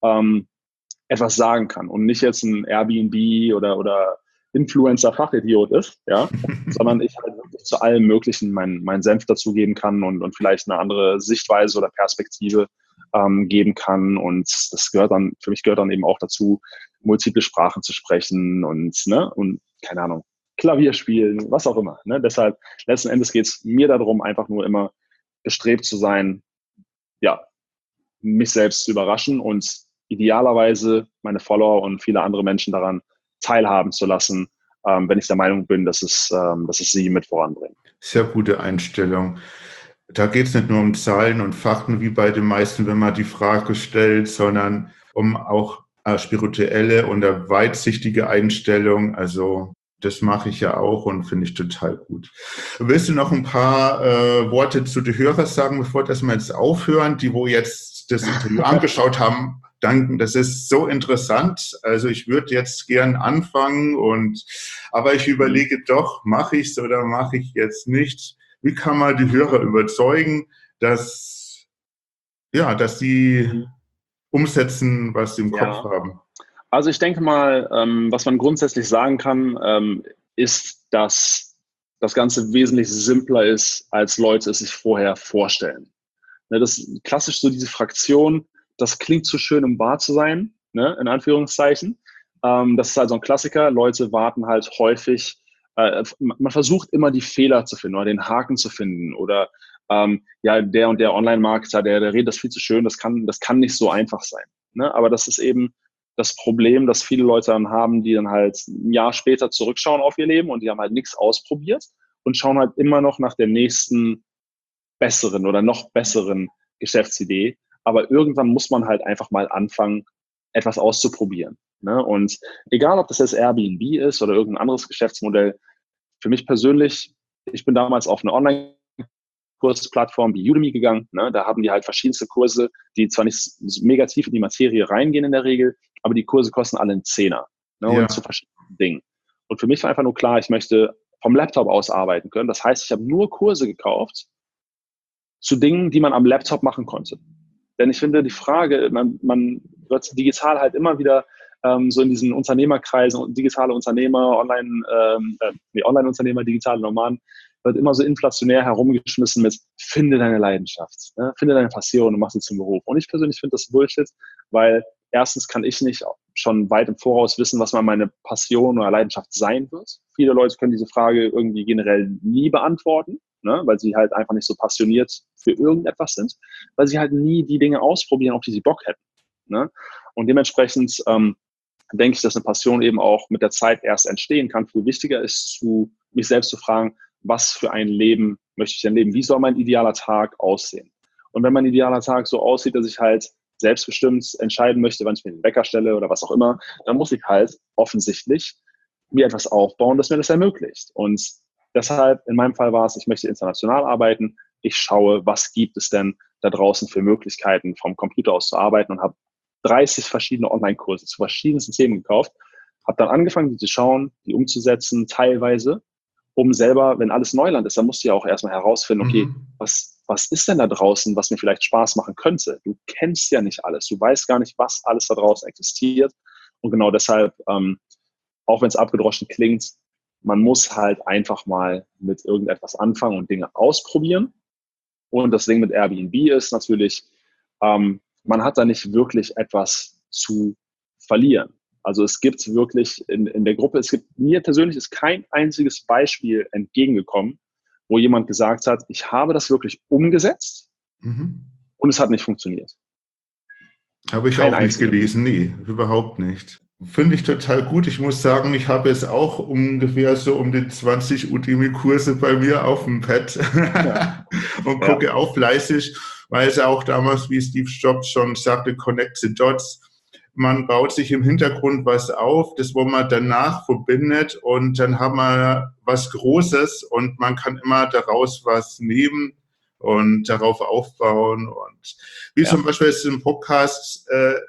etwas sagen kann und nicht jetzt ein Airbnb oder Influencer-Fachidiot ist, ja, sondern ich halt wirklich zu allem Möglichen meinen Senf dazugeben kann und vielleicht eine andere Sichtweise oder Perspektive geben kann. Und für mich gehört dann eben auch dazu, multiple Sprachen zu sprechen und keine Ahnung, Klavier spielen, was auch immer. Ne? Deshalb, letzten Endes geht es mir darum, einfach nur immer bestrebt zu sein, ja, mich selbst zu überraschen und idealerweise meine Follower und viele andere Menschen daran teilhaben zu lassen, wenn ich der Meinung bin, dass es sie mit voranbringt. Sehr gute Einstellung. Da geht es nicht nur um Zahlen und Fakten wie bei den meisten, wenn man die Frage stellt, sondern um auch spirituelle und eine weitsichtige Einstellung. Also das mache ich ja auch und finde ich total gut. Willst du noch ein paar Worte zu den Hörern sagen, bevor wir jetzt aufhören, die wo jetzt das Interview angeschaut haben? Danke, das ist so interessant. Also ich würde jetzt gern anfangen aber ich überlege doch, mache ich es oder mache ich jetzt nicht? Wie kann man die Hörer überzeugen, dass sie umsetzen, was sie im Kopf haben? Also ich denke mal, was man grundsätzlich sagen kann, ist, dass das Ganze wesentlich simpler ist, als Leute es sich vorher vorstellen. Ne, das ist klassisch so diese Fraktion, das klingt zu schön, um wahr zu sein, ne, in Anführungszeichen. Das ist halt so ein Klassiker. Leute warten halt häufig, man versucht immer die Fehler zu finden oder den Haken zu finden oder der und der Online-Marketer, der redet das viel zu schön, das kann nicht so einfach sein. Ne? Aber das ist eben das Problem, das viele Leute dann haben, die dann halt ein Jahr später zurückschauen auf ihr Leben und die haben halt nichts ausprobiert und schauen halt immer noch nach der nächsten besseren oder noch besseren Geschäftsidee. Aber irgendwann muss man halt einfach mal anfangen, etwas auszuprobieren. Ne? Und egal, ob das jetzt Airbnb ist oder irgendein anderes Geschäftsmodell, für mich persönlich, ich bin damals auf eine Online-Kurs Kursplattformen wie Udemy gegangen. Ne? Da haben die halt verschiedenste Kurse, die zwar nicht mega tief in die Materie reingehen in der Regel, aber die Kurse kosten alle einen Zehner, ne? Ja. Und zu verschiedenen Dingen. Und für mich war einfach nur klar, ich möchte vom Laptop aus arbeiten können. Das heißt, ich habe nur Kurse gekauft zu Dingen, die man am Laptop machen konnte. Denn ich finde, die Frage, man wird digital halt immer wieder so in diesen Unternehmerkreisen, digitale Unternehmer, Online-Unternehmer, digitale Nomaden, wird immer so inflationär herumgeschmissen mit, finde deine Leidenschaft, ne? Finde deine Passion und mach sie zum Beruf. Und ich persönlich finde das Bullshit, weil erstens kann ich nicht schon weit im Voraus wissen, was mal meine Passion oder Leidenschaft sein wird. Viele Leute können diese Frage irgendwie generell nie beantworten, ne? Weil sie halt einfach nicht so passioniert für irgendetwas sind, weil sie halt nie die Dinge ausprobieren, auf die sie Bock hätten. Ne? Und dementsprechend denke ich, dass eine Passion eben auch mit der Zeit erst entstehen kann. Viel wichtiger ist, mich selbst zu fragen, was für ein Leben möchte ich denn leben? Wie soll mein idealer Tag aussehen? Und wenn mein idealer Tag so aussieht, dass ich halt selbstbestimmt entscheiden möchte, wann ich mir den Wecker stelle oder was auch immer, dann muss ich halt offensichtlich mir etwas aufbauen, das mir das ermöglicht. Und deshalb, in meinem Fall war es, ich möchte international arbeiten. Ich schaue, was gibt es denn da draußen für Möglichkeiten, vom Computer aus zu arbeiten, und habe 30 verschiedene Online-Kurse zu verschiedensten Themen gekauft, habe dann angefangen, die zu schauen, die umzusetzen, teilweise, um selber, wenn alles Neuland ist, dann musst du ja auch erstmal herausfinden, okay, was ist denn da draußen, was mir vielleicht Spaß machen könnte? Du kennst ja nicht alles, du weißt gar nicht, was alles da draußen existiert. Und genau deshalb, auch wenn es abgedroschen klingt, man muss halt einfach mal mit irgendetwas anfangen und Dinge ausprobieren. Und das Ding mit Airbnb ist natürlich, man hat da nicht wirklich etwas zu verlieren. Also es gibt wirklich in der Gruppe, mir persönlich ist kein einziges Beispiel entgegengekommen, wo jemand gesagt hat, ich habe das wirklich umgesetzt und es hat nicht funktioniert. Habe ich auch nicht gelesen, nee, überhaupt nicht. Finde ich total gut. Ich muss sagen, ich habe jetzt auch ungefähr so um die 20 Udemy-Kurse bei mir auf dem Pad und gucke auch fleißig, weil es auch damals, wie Steve Jobs schon sagte, Connect the Dots. Man baut sich im Hintergrund was auf, das wo man danach verbindet, und dann haben wir was Großes und man kann immer daraus was nehmen und darauf aufbauen. Und wie zum Beispiel jetzt im Podcast,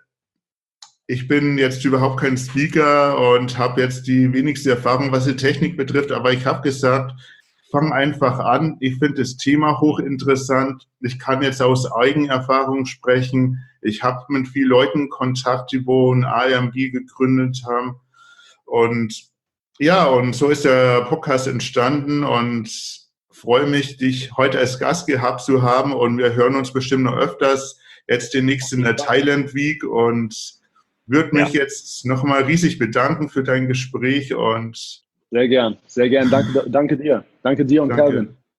ich bin jetzt überhaupt kein Speaker und habe jetzt die wenigste Erfahrung, was die Technik betrifft, aber ich habe gesagt, fang einfach an. Ich finde das Thema hochinteressant. Ich kann jetzt aus Eigenerfahrung sprechen. Ich habe mit vielen Leuten Kontakt, die wo ein Airbnb gegründet haben. Und ja, und so ist der Podcast entstanden, und freue mich, dich heute als Gast gehabt zu haben. Und wir hören uns bestimmt noch öfters. Jetzt demnächst in der Thailand Week, und würde mich jetzt nochmal riesig bedanken für dein Gespräch. Und sehr gern. Danke dir. Danke dir und Calvin.